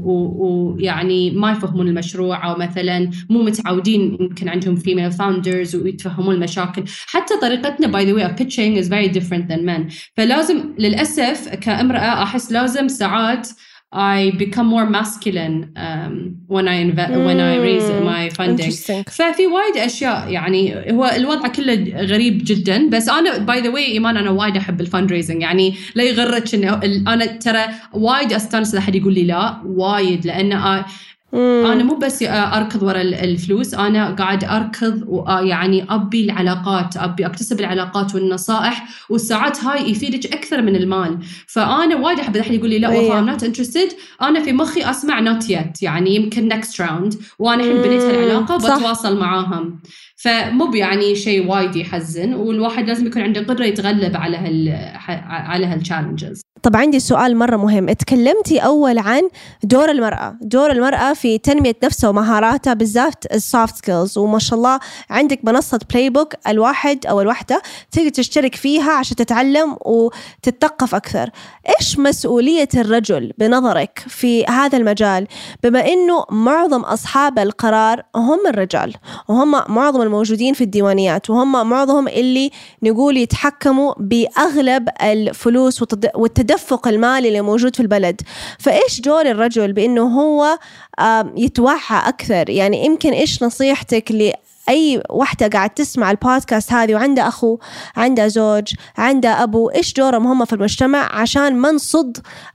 ويعني ما يفهمون المشروع، أو مثلا مو متعودين، يمكن عندهم female founders ويتفهمون المشاكل. حتى طريقتنا by the way of pitching is very different than men. فلازم للأسف كامرأة أحس لازم ساعات I become more masculine um, when I inve- mm, when I raise my funding. ففي وايد أشياء، يعني هو الوضع كله غريب جدا. بس أنا by the way إيمان أنا وايد أحب الفاندريزنج، يعني لا يغرك إنه أنا ترى وايد أستانس لحد يقول لي لا وايد، لأن أنا مو بس أركض وراء الفلوس، أنا قاعد أركض ويعني أبي العلاقات، أبي أكتسب العلاقات والنصائح، والساعات هاي يفيدك أكثر من المال. فأنا وايد أحب أحد يقول لي لا وفاء I'm not interested، أنا في مخي أسمع not yet، يعني يمكن next round، وأنا الحين بنيت هالعلاقة وبتواصل معاهم. فمو يعني شيء وايد يحزن، والواحد لازم يكون عنده قدرة يتغلب على هال على هالchallenges. طب عندي سؤال مرة مهم. اتكلمتي أول عن دور المرأة دور المرأة في تنمية نفسها ومهاراتها، بالذات السوفت سكيلز، وما شاء الله عندك منصة بلاي بوك، الواحد أو الوحدة تقدر تشترك فيها عشان تتعلم وتتثقف أكثر. إيش مسؤولية الرجل بنظرك في هذا المجال، بما إنه معظم أصحاب القرار هم الرجال، وهم معظم الموجودين في الديوانيات، وهم معظمهم اللي نقول يتحكموا بأغلب الفلوس والتدفق المالي اللي موجود في البلد. فإيش دور الرجل بأنه هو يتوعى أكثر؟ يعني يمكن إيش نصيحتك لأي واحدة قاعد تسمع البودكاست هذه وعندها أخو، عندها زوج، عندها أبو، إيش دورهم هم في المجتمع عشان ما نصد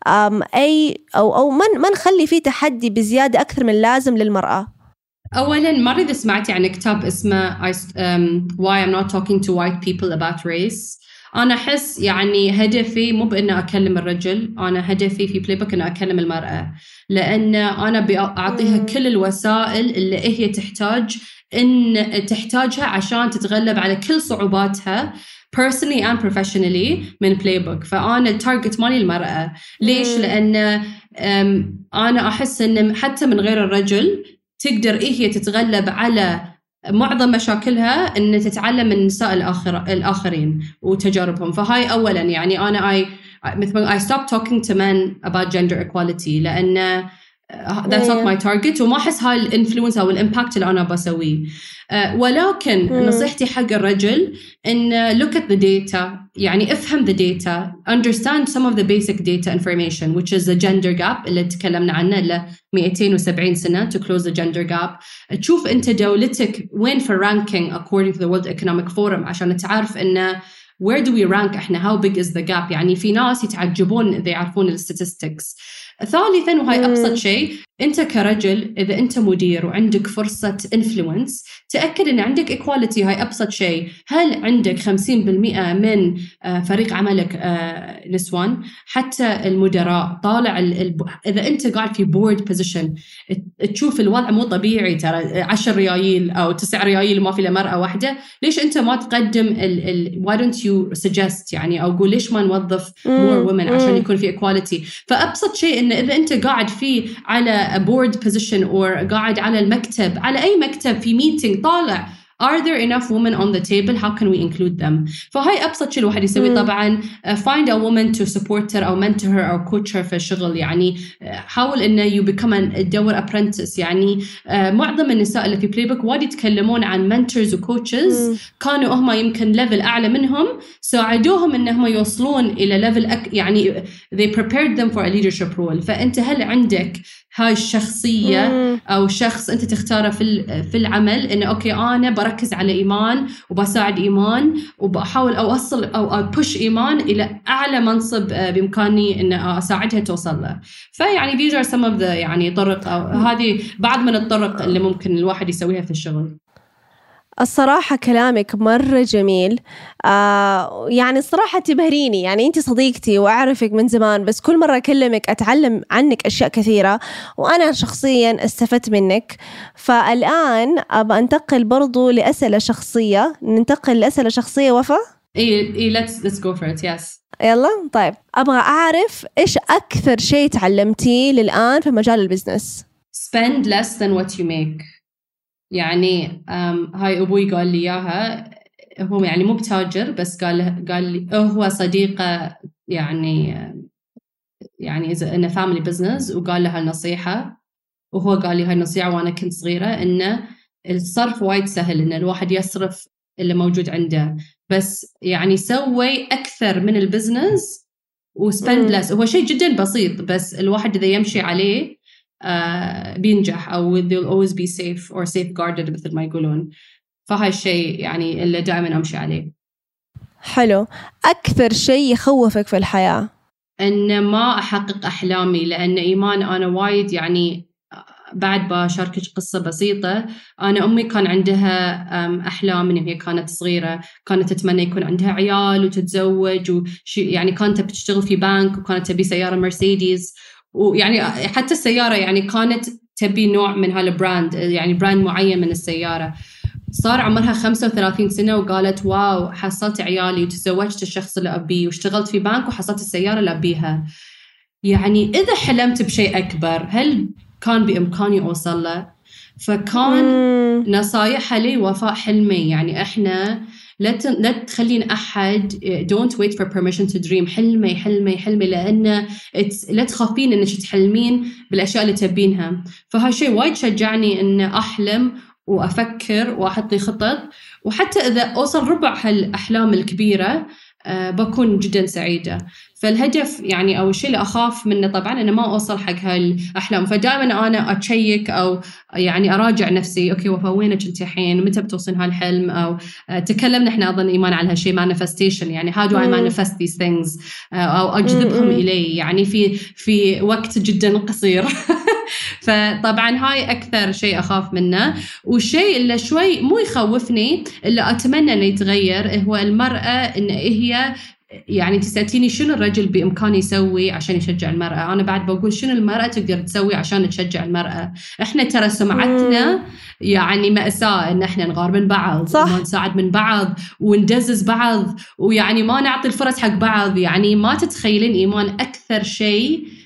أي أو أو ما ما نخلي فيه تحدي بزيادة أكثر من اللازم للمرأة؟ أولاً مرة إذا سمعتي عن كتاب اسمه um, Why I'm Not Talking to White People About Race، أنا أحس يعني هدفي مو بأن أكلم الرجل، أنا هدفي في بلاي بوك أن أكلم المرأة، لأن أنا بأعطيها كل الوسائل اللي هي تحتاج إن تحتاجها عشان تتغلب على كل صعوباتها personally and professionally من بلاي بوك. فأنا التارجت مالي المرأة. ليش؟ لأن أنا أحس إن حتى من غير الرجل تقدر إيه هي تتغلب على معظم مشاكلها إن تتعلم من النساء الآخر الآخرين وتجاربهم. فهاي أولاً يعني أنا I مثل I stopped talking to men about gender equality لأن that's not my target وما أحس هاي الانفلونس أو الإمباكت اللي أنا بسويه. أه ولكن مم. نصيحتي حق الرجل إن look at the data يعني افهم the data, understand some of the basic data information which is the gender gap اللي تكلمنا عنه اللي مئتين وسبعين سنة to close the gender gap. تشوف أنت دولتك وين في ranking according to the World Economic Forum عشان تعرف إنه where do we rank إحنا, how big is the gap. يعني في ناس يتعجبون إذا يعرفون ال statistics. ثالثاً وهاي أبسط شيء, أنت كرجل إذا أنت مدير وعندك فرصة influence تأكد أن عندك equality. هاي أبسط شيء. هل عندك خمسين بالمئة من فريق عملك نسوان؟ حتى المدراء طالع ال... إذا أنت قاعد في board position تشوف الوضع مو طبيعي, ترى عشر ريايل أو تسع ريايل ما في لمرأة واحدة. ليش أنت ما تقدم ال... ال... why don't you suggest يعني أو قول ليش ما نوظف more women عشان يكون في equality. فأبسط شيء إن إذا أنت قاعد فيه على a board position or قاعد على المكتب على أي مكتب في meeting طالع are there enough women on the table, how can we include them. فهاي أبسط شيء الواحد يسوي. طبعا find a woman to support her أو mentor her أو coach her في الشغل. يعني حاول إنه you become a دور apprentice. يعني معظم النساء اللي في playbook وايد يتكلمون عن mentors و coaches كانوا هم يمكن level أعلى منهم, ساعدوهم إنهم يوصلون إلى level أك يعني they prepared them for a leadership role. فأنت هل عندك هاي الشخصية مم. أو شخص أنت تختاره في في العمل إنه أوكي أنا بركز على إيمان وبساعد إيمان وبحاول أوصل أو أبوش إيمان إلى أعلى منصب بإمكاني إن أساعدها توصل له. فيعني these are some of the يعني طرق أو هذه بعض من الطرق اللي ممكن الواحد يسويها في الشغل. الصراحة كلامك مرة جميل. آه يعني الصراحة تبهريني, يعني أنت صديقتي وأعرفك من زمان, بس كل مرة أكلمك أتعلم عنك أشياء كثيرة وأنا شخصيا استفدت منك. فالآن أبى أنتقل برضو لأسئلة شخصية. ننتقل لأسئلة شخصية وفا. إيه إيه let's let's go for it yes. يلا طيب, أبغى أعرف إيش أكثر شيء تعلمتيه للآن في مجال البزنس. Spend less than what you make. يعني هاي أبوي قال لي إياها. هو يعني مو بتاجر بس قال قال لي هو صديقة يعني يعني إذا إنه family business, وقال له هالنصيحة. وهو قال لي هاي النصيحة وأنا كنت صغيرة, إنه الصرف وايد سهل, إن الواحد يصرف اللي موجود عنده, بس يعني سوي أكثر من البزنس وspend less. هو شيء جدا بسيط بس الواحد إذا يمشي عليه Uh, بينجح أو they'll always be safe or safeguarded مثل ما يقولون. فهاي الشيء يعني اللي دائما أمشي عليه. حلو. أكثر شيء يخوفك في الحياة؟ إن ما أحقق أحلامي, لأن إيمان أنا وايد يعني بعد بشاركك قصة بسيطة. أنا أمي كان عندها أحلام من هي كانت صغيرة, كانت تتمنى يكون عندها عيال وتتزوج وش يعني كانت بتشتغل في بنك وكانت تبي سيارة مرسيدس, ويعني حتى السيارة يعني كانت تبي نوع من هالبراند يعني براند معين من السيارة. صار عمرها خمسة وثلاثين سنة وقالت واو حصلت عيالي وتزوجت الشخص اللي أبيه واشتغلت في بنك وحصلت السيارة اللي أبيها. يعني إذا حلمت بشيء أكبر هل كان بإمكاني أوصل له؟ فكان نصايحها لي وفاء حلمي. يعني إحنا لا لا تخلين أحد don't wait for permission to dream. حلمي حلمي حلمي لأن لا تخافين إنك تحلمين بالأشياء اللي تبينها. فهذا شيء وايد شجعني إن أحلم وأفكر وأحط لي خطط, وحتى إذا أوصل ربع هالأحلام الكبيرة أه بكون جدا سعيدة. فالهدف يعني أو الشيء اللي أخاف منه طبعاً أنا ما أوصل حق هالأحلام. فدائماً أنا أتشيك أو يعني أراجع نفسي أوكي وفا وينك أنت الحين, متى بتوصل هالحلم. أو تكلمنا إحنا أظن إيمان على هالشيء manifestation, يعني how do I manifest these things أو أجذبهم إلي يعني في في وقت جدا قصير. فطبعاً هاي أكثر شيء أخاف منه. والشيء اللي شوي مو يخوفني اللي أتمنى أن يتغير هو المرأة, إن هي يعني تسألتيني شنو الرجل بإمكانه يسوي عشان يشجع المرأة. أنا بعد بقول شنو المرأة تقدر تسوي عشان تشجع المرأة. إحنا ترى سمعتنا يعني مأساة إن إحنا نغار من بعض وما نساعد من بعض وندزز بعض ويعني ما نعطي الفرص حق بعض. يعني ما تتخيلين إيمان أكثر شيء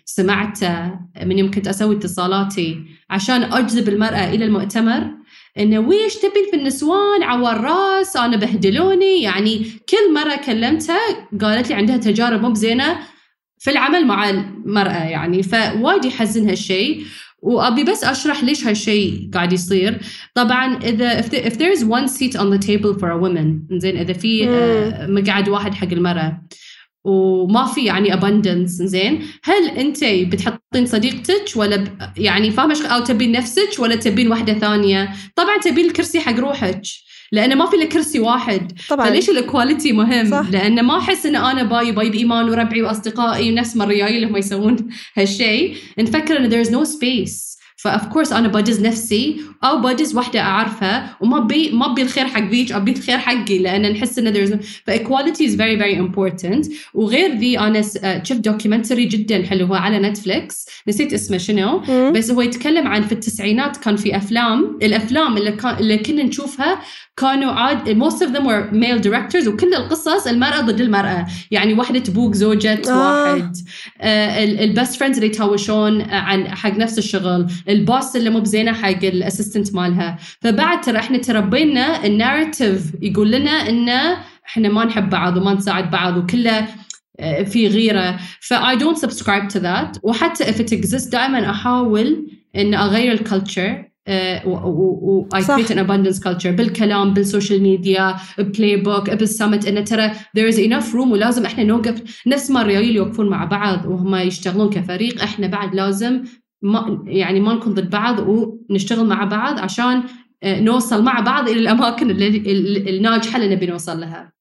سمعته من يوم كنت أسوي اتصالاتي عشان أجذب المرأة إلى المؤتمر، إنه ويش تبين في النسوان عوار راس أنا بهدلوني. يعني كل مرة كلمتها قالت لي عندها تجارب مو بزينة في العمل مع المرأة يعني، فوايد يحزن هالشيء. وأبي بس أشرح ليش هالشيء قاعد يصير. طبعاً إذا if, there, if there's one seat on the table for a woman، زين إذا في uh, مقعد واحد حق المرأة وما في يعني abundance، زين هل أنت بتحطين صديقتك ولا ب... يعني فاهمة أو تبين نفسك ولا تبين واحدة ثانية؟ طبعاً تبين الكرسي حق روحك، لأنه ما في له كرسي واحد طبعاً. فليش الإكواليتي مهم؟ صح. لأنه ما أحس إن أنا باي باي بإيمان وربعي وأصدقائي ونفس مرياي اللي هم يسوون هالشيء، نفكر إن there is no space. فأف كورس أنا بدز نفسي أو بدز واحدة أعرفها وما بي ما بي الخير حق ذيك أبي الخير حقي، لأن نحس إن there's no... فإكواليتي is very very important. وغير ذي أنا شفت دوكيومنتري جدا حلو هو على نتفليكس، نسيت اسمه شنو، بس هو يتكلم عن في التسعينات كان في أفلام الأفلام اللي كان اللي كنا نشوفها كانوا عاد most of them were male directors، وكل القصص المرأة ضد المرأة، يعني واحدة تبوق زوجة آه. واحد، آه البست فريندز اللي يتهاوشون عن حق نفس الشغل، الباص اللي مو بزينة حق الاسيستنت مالها. فبعد ترى احنا تربينا الناريتيف يقول لنا إنه احنا ما نحب بعض وما نساعد بعض وكله في غيرة. ف I don't subscribe to that. وحتى if it exists دائما أحاول إن أغير الكالتشر و I create an abundance culture بالكلام بالسوشيال ميديا بلاي بوك بالسمت، إنه ترى there is enough room ولازم إحنا نوقف نفس ما الرجال يوقفون مع بعض وهم يشتغلون كفريق، إحنا بعد لازم ما يعني ما نكون ضد بعض ونشتغل مع بعض عشان نوصل مع بعض إلى الأماكن اللي الناجحة اللي نبي نوصل لها.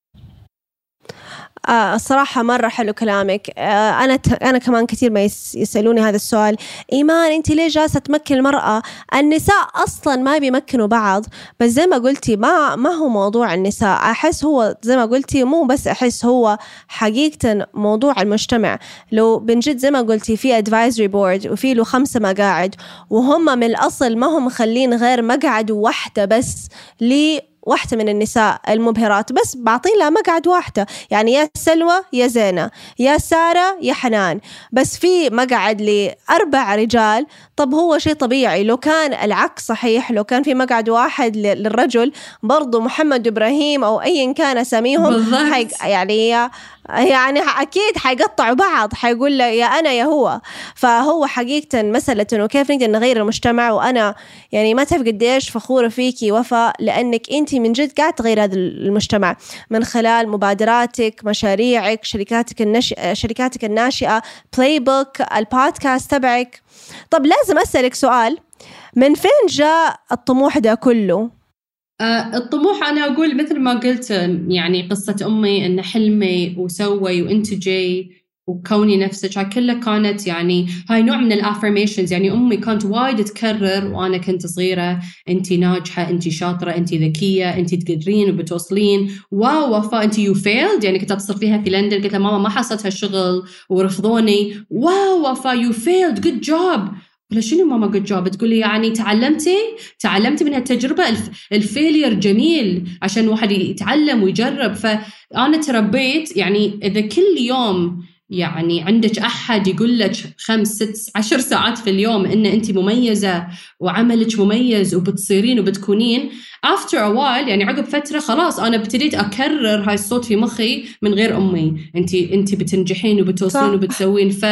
آه الصراحة مرة حلو كلامك. آه أنا ت... أنا كمان كثير ما يس... يسألوني هذا السؤال، إيمان أنت ليه جالسة تمكن المرأة؟ النساء أصلاً ما بيمكنوا بعض، بس زي ما قلتي ما ما هو موضوع النساء، أحس هو زي ما قلتي مو بس أحس هو حقيقة موضوع المجتمع. لو بنجد زي ما قلتي في advisory board وفي له خمسة مقاعد وهم من الأصل ما هم مخلين غير مقعد واحدة بس لي واحدة من النساء المبهرات، بس بعطين لها مقعد واحدة، يعني يا سلوى يا زينة يا سارة يا حنان، بس في مقعد لأربع رجال. طب هو شيء طبيعي لو كان العكس صحيح، لو كان في مقعد واحد للرجل برضو محمد إبراهيم أو أي كان سميهم حيق يعني يعني أكيد حيقطعوا بعض، حيقول له يا أنا يا هو. فهو حقيقة مسألة إنه كيف نقدر نغير المجتمع. وأنا يعني ما تعرف قديش فخورة فيكي وفاء، لأنك أنتي من جد قاعد تغير هذا المجتمع من خلال مبادراتك، مشاريعك، شركاتك النش... شركاتك الناشئة، بلاي بوك، البودكاست تبعك. طب لازم أسألك سؤال، من فين جاء الطموح ده كله؟ Uh, الطموح أنا أقول مثل ما قلت، يعني قصة أمي إن حلمي وسوي وإنتجي وكوني نفسك كلها كانت يعني هاي نوع من الافرميشنز. يعني أمي كانت وايد تكرر وأنا كنت صغيرة أنتي ناجحة، أنتي شاطرة، أنتي ذكية، أنتي تقدرين وبتوصلين. واو وفاء أنتي يو فيلد، يعني كنت أتصل فيها في لندن قلت لها ماما ما حصلت هالشغل ورفضوني. واو وفاء يو فيلد جود جوب. ولا شنو ماما قد جواب؟ تقولي يعني تعلمتي تعلمتي من هالتجربة. الف... الفيلير جميل عشان واحد يتعلم ويجرب. فأنا تربيت يعني إذا كل يوم يعني عندك أحد يقول لك خمس ست عشر ساعات في اليوم إن أنت مميزة وعملك مميز وبتصيرين وبتكونين، after a while يعني عقب فترة خلاص أنا ابتديت أكرر هاي الصوت في مخي من غير أمي. أنت أنت بتنجحين وبتوصلين وبتسوين. ف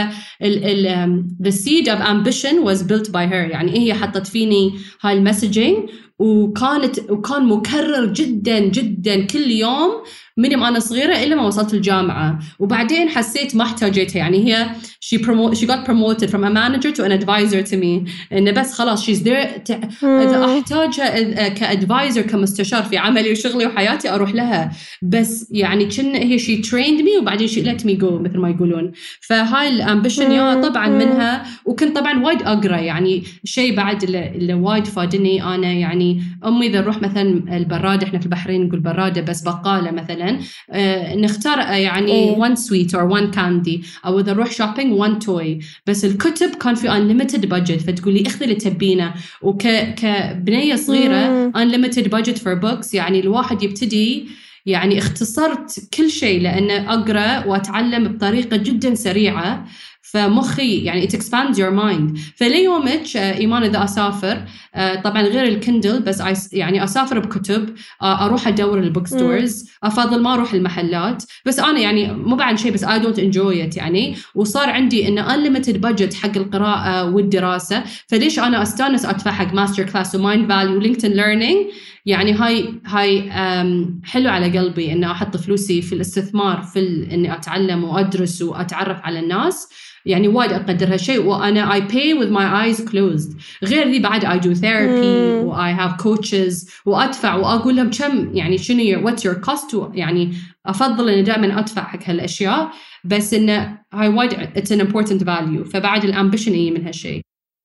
the seed of ambition was built by her. يعني هي حطت فيني هاي المسجينج، وكانت وكان مكرر جدا جدا كل يوم من يوم أنا صغيرة إلا ما وصلت الجامعة. وبعدين حسيت ما احتاجتها. يعني هي she promote she got promoted from a manager to an advisor to me. إنه بس خلاص she's there ت... إذا أحتاجها كadvisor كمستشار في عملي وشغلي وحياتي أروح لها. بس يعني كن هي she trained me وبعدين she let me go مثل ما يقولون. فهاي الامبيشن يا طبعا منها. وكنت طبعا وايد أقرأ. يعني شيء بعد اللي, اللي وايد فادني أنا، يعني أمي إذا نروح مثلا البرادة، إحنا في البحرين نقول برادة بس بقالة مثلا، آه نختار يعني إيه. one sweet or one candy، أو إذا نروح shopping one toy. بس الكتب كان في unlimited budget، فتقولي اخذي اللي تبينه. وك كبنية صغيرة unlimited budget for books، يعني الواحد يبتدي يعني اختصرت كل شيء لأن أقرأ وأتعلم بطريقة جدا سريعة. ف فمخي يعني it expands your mind. فليومك إيمان إذا أسافر طبعا غير الكندل بس يعني أسافر بكتب، أروح أدور البوك ستورز، أفضل ما أروح المحلات. بس أنا يعني مو بعد شيء بس I don't enjoy it يعني. وصار عندي إن unlimited budget حق القراءة والدراسة، فليش أنا أستانس أدفع حق ماستر كلاس ومايند فاليو ولينكدين ليرنينج. يعني هاي هاي حلو على قلبي إن أحط فلوسي في الاستثمار في إني أتعلم وأدرس وأتعرف على الناس، يعني وايد أقدر هالشيء. وأنا I pay with my eyes closed. غير ذي بعد I do therapy و I have coaches وأدفع وأقول لهم كم يعني شنو what's your cost. يعني أفضل إني دائما أدفع حق هالأشياء، بس إنه هاي وايد it's an important value. فبعد الامبيشن إيه من هالشيء.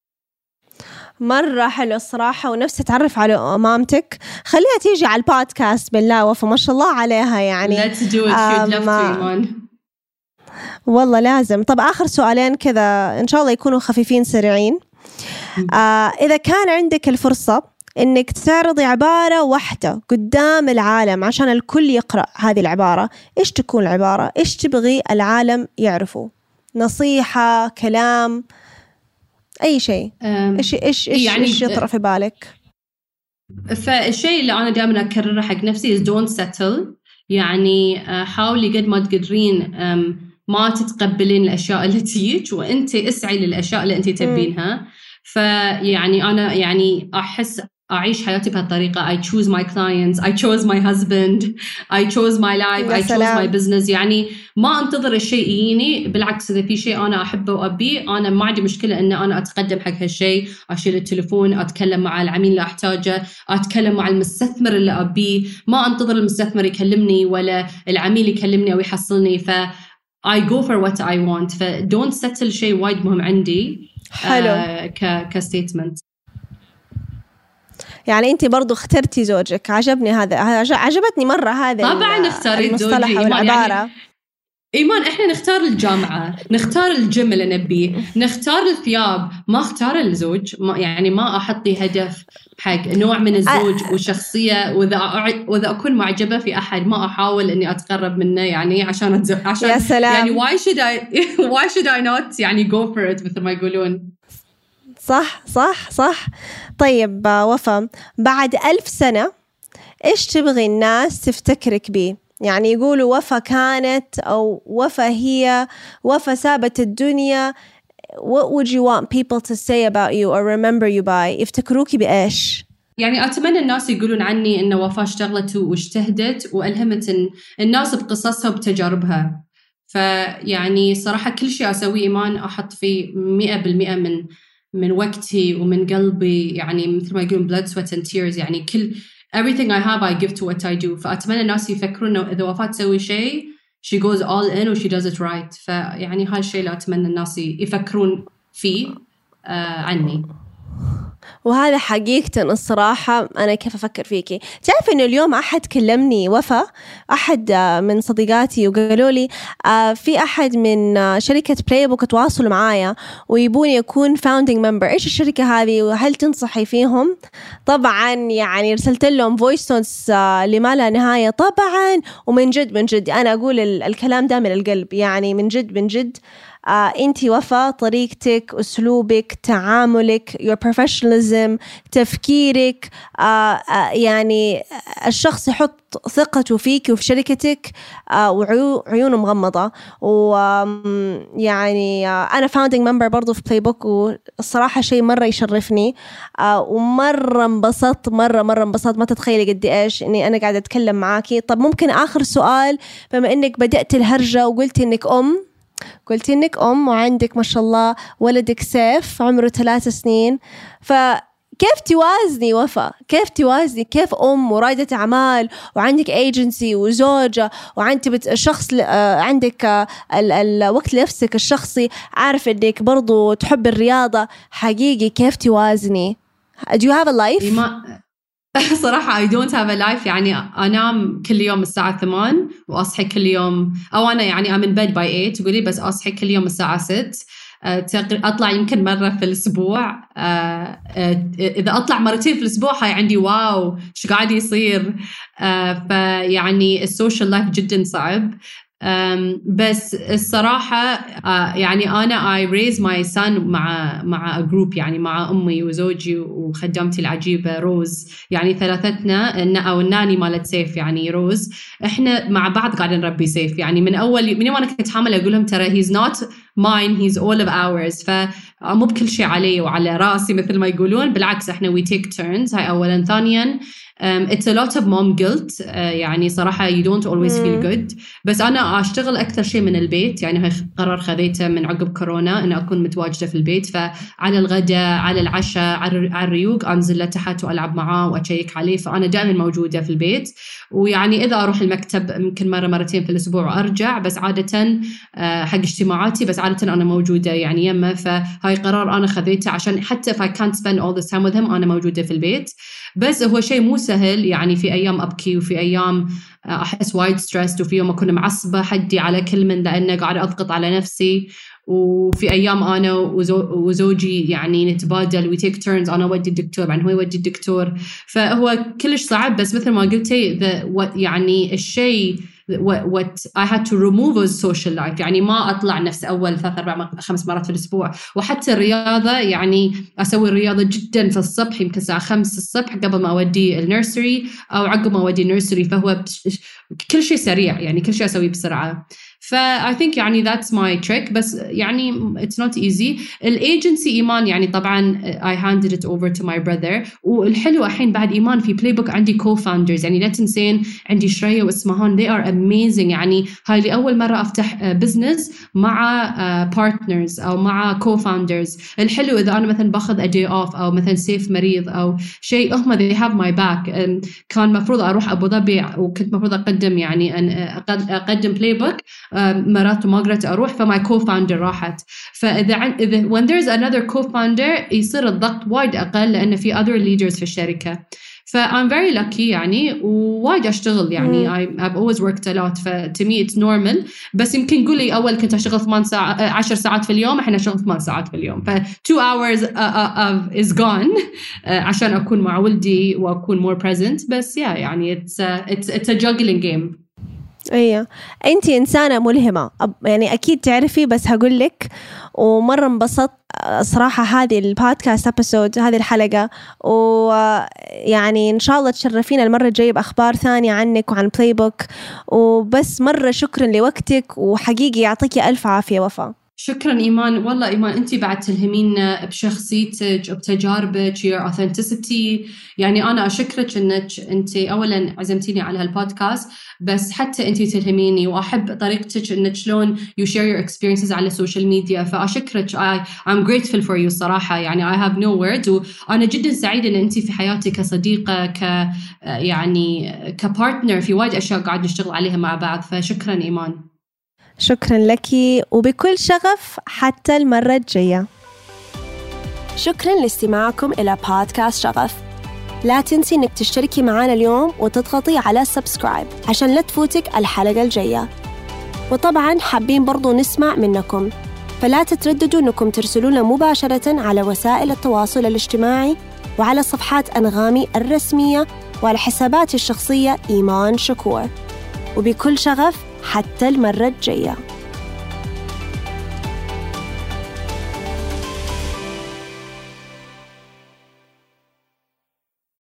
مرة حلو الصراحة، ونفسي أتعرف على مامتك، خليها تيجي على البودكاست بالله وفا ما شاء الله عليها يعني. Let's do it. She'd love to, Iman. والله لازم. طب آخر سؤالين كذا إن شاء الله يكونوا خفيفين سريعين. آه إذا كان عندك الفرصة إنك تعرضي عبارة واحدة قدام العالم عشان الكل يقرأ هذه العبارة، إيش تكون العبارة؟ إيش تبغي العالم يعرفوا؟ نصيحة، كلام، أي شيء. إيش إيش إيش يعني إيش يطرأ في بالك؟ فالشيء اللي أنا دائما أكرره حق نفسي is don't settle. يعني حاولي قد ما تقدرين ما تتقبلين الأشياء اللي تجيك، وأنت اسعي للأشياء اللي أنت تبينها. فيعني أنا يعني أحس أعيش حياتي بهالطريقة. I choose my clients, I chose my husband, I chose my life, I chose my business. يعني ما أنتظر الشيء يجيني، بالعكس إذا في شيء أنا أحبه وأبيه أنا ما عندي مشكلة إن أنا أتقدم حق هالشيء، أشيل التليفون، أتكلم مع العميل اللي أحتاجه، أتكلم مع المستثمر اللي أبيه، ما أنتظر المستثمر يكلمني ولا العميل يكلمني أو يحصلني. ف I go for what I want. ف don't settle شيء وايد مهم عندي. حلو. آه ك كستيتمنت. يعني أنت برضو اخترتي زوجك، عجبني هذا، عجبتني مرة هذا طبعا اختاريت زوجي. والعبارة يعني إيمان إحنا نختار الجامعة، نختار الجيم اللي نبيه، نختار الثياب، ما اختار الزوج. ما يعني ما أحطي هدف حق نوع من الزوج والشخصية، وإذا وإذا أكون معجبة في أحد ما أحاول إني أتقرب منه يعني عشان أتز... عشان يا سلام. يعني why should I why should I not يعني go for it مثل ما يقولون. صح صح صح. طيب وفا، بعد ألف سنة إيش تبغي الناس تفتكرك بيه؟ يعني يقولوا وفا كانت، أو وفا هي، وفا سابت الدنيا. What would you want people to say about you or remember you by؟ يفتكروكي بإيش؟ يعني أتمنى الناس يقولون عني إن وفاء اشتغلت واجتهدت وألهمت الناس بقصصها وبتجاربها. فيعني صراحة كل شيء أسويه إيمان أحط فيه مئة بالمئة من من وقتي ومن قلبي، يعني مثل ما يقولون blood sweat and tears. يعني كل everything I have I give to what I do. فأتمنى الناس يفكرون إنه إذا وفاء تسوي شيء she goes all in و she does it right. فيعني هاي الشيء اللي أتمنى الناس يفكرون فيه آه عني. وهذا حقيقة الصراحة أنا كيف أفكر فيكي. تعرف إنه اليوم أحد كلمني وفا، أحد من صديقاتي، وقالوا لي في أحد من شركة بلايبوك تواصلوا معايا ويبوني يكون founding member. إيش الشركة هذه وهل تنصحي فيهم؟ طبعا يعني رسلت لهم voice notes لما لا نهاية طبعا. ومن جد من جد أنا أقول الكلام ده من القلب، يعني من جد من جد. آه، أنتي وفا طريقتك، أسلوبك، تعاملك، your professionalism، تفكيرك، آه، آه، يعني الشخص يحط ثقته فيك وفي شركتك آه، وعيونه مغمضة. ويعني آه، أنا founding member برضو في بلايبوك، والصراحة شيء مرة يشرفني آه، ومرة انبسطت مرة مرة انبسطت. ما تتخيلي قد إيش إني أنا قاعدة أتكلم معاكي. طب ممكن آخر سؤال، بما إنك بدأت الهرجة وقلتي إنك أم قلتي إنك أم وعندك ما شاء الله ولدك سيف عمره ثلاث سنين، فكيف توازني وفا؟ كيف توازني؟ كيف أم ورائدة أعمال وعندك ايجنسي وزوجة وعندك بت... شخص ل... عندك ال... الوقت لنفسك الشخصي، عارف إنك برضو تحب الرياضة حقيقي، كيف توازني؟ Do you have a life؟ صراحة I don't have a life. يعني أنام كل يوم الساعة ثمان وأصحي كل يوم، أو أنا يعني I'm in bed by eight تقولي، بس أصحي كل يوم الساعة ست. أطلع يمكن مرة في الأسبوع. إذا أطلع مرتين في الأسبوع هاي عندي واو شو قاعد يصير. فيعني السوشيال لايف جدا صعب. بس الصراحة uh, يعني أنا I raise my son مع مع group يعني مع أمي وزوجي وخدامتي العجيبة روز يعني ثلاثتنا أو الناني مالت سيف يعني روز إحنا مع بعض قاعدين نربي سيف يعني من أول من يوم أنا كنت حامل أقول لهم ترى he's not mine he's all of ours فمو بكل شيء علي وعلى راسي مثل ما يقولون بالعكس إحنا we take turns هاي أولا. ثانيا Um, it's a lot of mom guilt uh, يعني صراحة you don't always mm. feel good بس أنا أشتغل أكثر شيء من البيت يعني هاي قرار خذيته من عقب كورونا أن أكون متواجدة في البيت فعلى الغداء على العشاء على الريوق أنزل لتحت وألعب معاه وأشيك عليه فأنا دائما موجودة في البيت ويعني إذا أروح المكتب يمكن مرة مرتين في الأسبوع وأرجع بس عادة uh, حق اجتماعاتي بس عادة أنا موجودة يعني يمه فهاي قرار أنا خذيته عشان حتى if I can't spend all this time with him أنا موجودة في البيت بس هو شيء مو سهل يعني في أيام أبكي وفي أيام أحس وايد ستريس وفي يوم أكون معصبة حدي على كل من لأنه قاعد أضغط على نفسي وفي أيام أنا وزوجي يعني نتبادل we take turns أنا أودي الدكتور بعدين هو يودي الدكتور فهو كلش صعب بس مثل ما قلتي يعني الشيء what I had to remove was social life يعني ما أطلع نفس أول ثلاث أربع خمس مرات في الأسبوع وحتى الرياضة يعني أسوي الرياضة جدا في الصبح يمكن الساعة خمس الصبح قبل ما أودي النيرسري أو عقب ما أودي النيرسري فهو كل شيء سريع يعني كل شيء أسويه بسرعة ف I think يعني that's my trick بس يعني it's not easy. الأجنسي إيمان يعني طبعا I handed it over to my brother والحلو الحين بعد إيمان في بلاي بوك عندي co-founders يعني لا تنسين عندي شرية واسمهان they are amazing يعني هاي لأول مرة أفتح business مع partners أو مع co-founders. الحلو إذا أنا مثلا باخذ a day off أو مثلا سيف مريض أو شيء هم they have my back. كان مفروض أروح أبو ظبي وكنت مفروض أقدم يعني أن أقدم بلاي بوك مرات وما قدرت أروح فماي co-founder راحت فإذا إذا when there's another co-founder يصير الضغط وايد أقل لأن في other leaders في الشركة ف I'm very lucky يعني ووايد أشتغل يعني mm. I, I've always worked a lot ف to me it's normal بس يمكن قولي أول كنت أشتغل ثمان ساعات عشر ساعات في اليوم إحنا نشتغل ثمان ساعات في اليوم ف two hours uh, uh, of is gone uh, عشان أكون مع ولدي وأكون more present بس yeah يعني it's a, it's it's a juggling game. أيه أنتي إنسانة ملهمة يعني أكيد تعرفي بس هقولك ومرة انبسطت صراحة هذه البودكاست أبيسود هذه الحلقة ويعني إن شاء الله تشرفينا المرة الجاية بأخبار ثانية عنك وعن بلاي بوك وبس مرة شكرا لوقتك وحقيقي يعطيكي ألف عافية وفاء. شكرا إيمان والله إيمان أنتي بعد تلهمينا بشخصيتك وبتجاربك your authenticity يعني أنا أشكرك أنك أنتي أولا عزمتيني على هالبودكاست بس حتى أنتي تلهميني وأحب طريقتك أنك شلون you share your experiences على السوشيال ميديا فأشكرك I, I'm grateful for you صراحة يعني I have no words وأنا جدا سعيدة أن أنتي في حياتي كصديقة ك يعني كبارتنر في وايد أشياء قاعد نشتغل عليها مع بعض فشكرا إيمان. شكرا لك وبكل شغف حتى المرة الجاية. شكرا لاستماعكم إلى بودكاست شغف. لا تنسي إنك تشتركي معنا اليوم وتضغطي على سبسكرايب عشان لا تفوتك الحلقة الجاية. وطبعا حابين برضو نسمع منكم فلا تترددوا إنكم ترسلونا مباشرة على وسائل التواصل الاجتماعي وعلى صفحات أنغامي الرسمية وعلى حساباتي الشخصية إيمان شكور. وبكل شغف حتى المرة الجاية.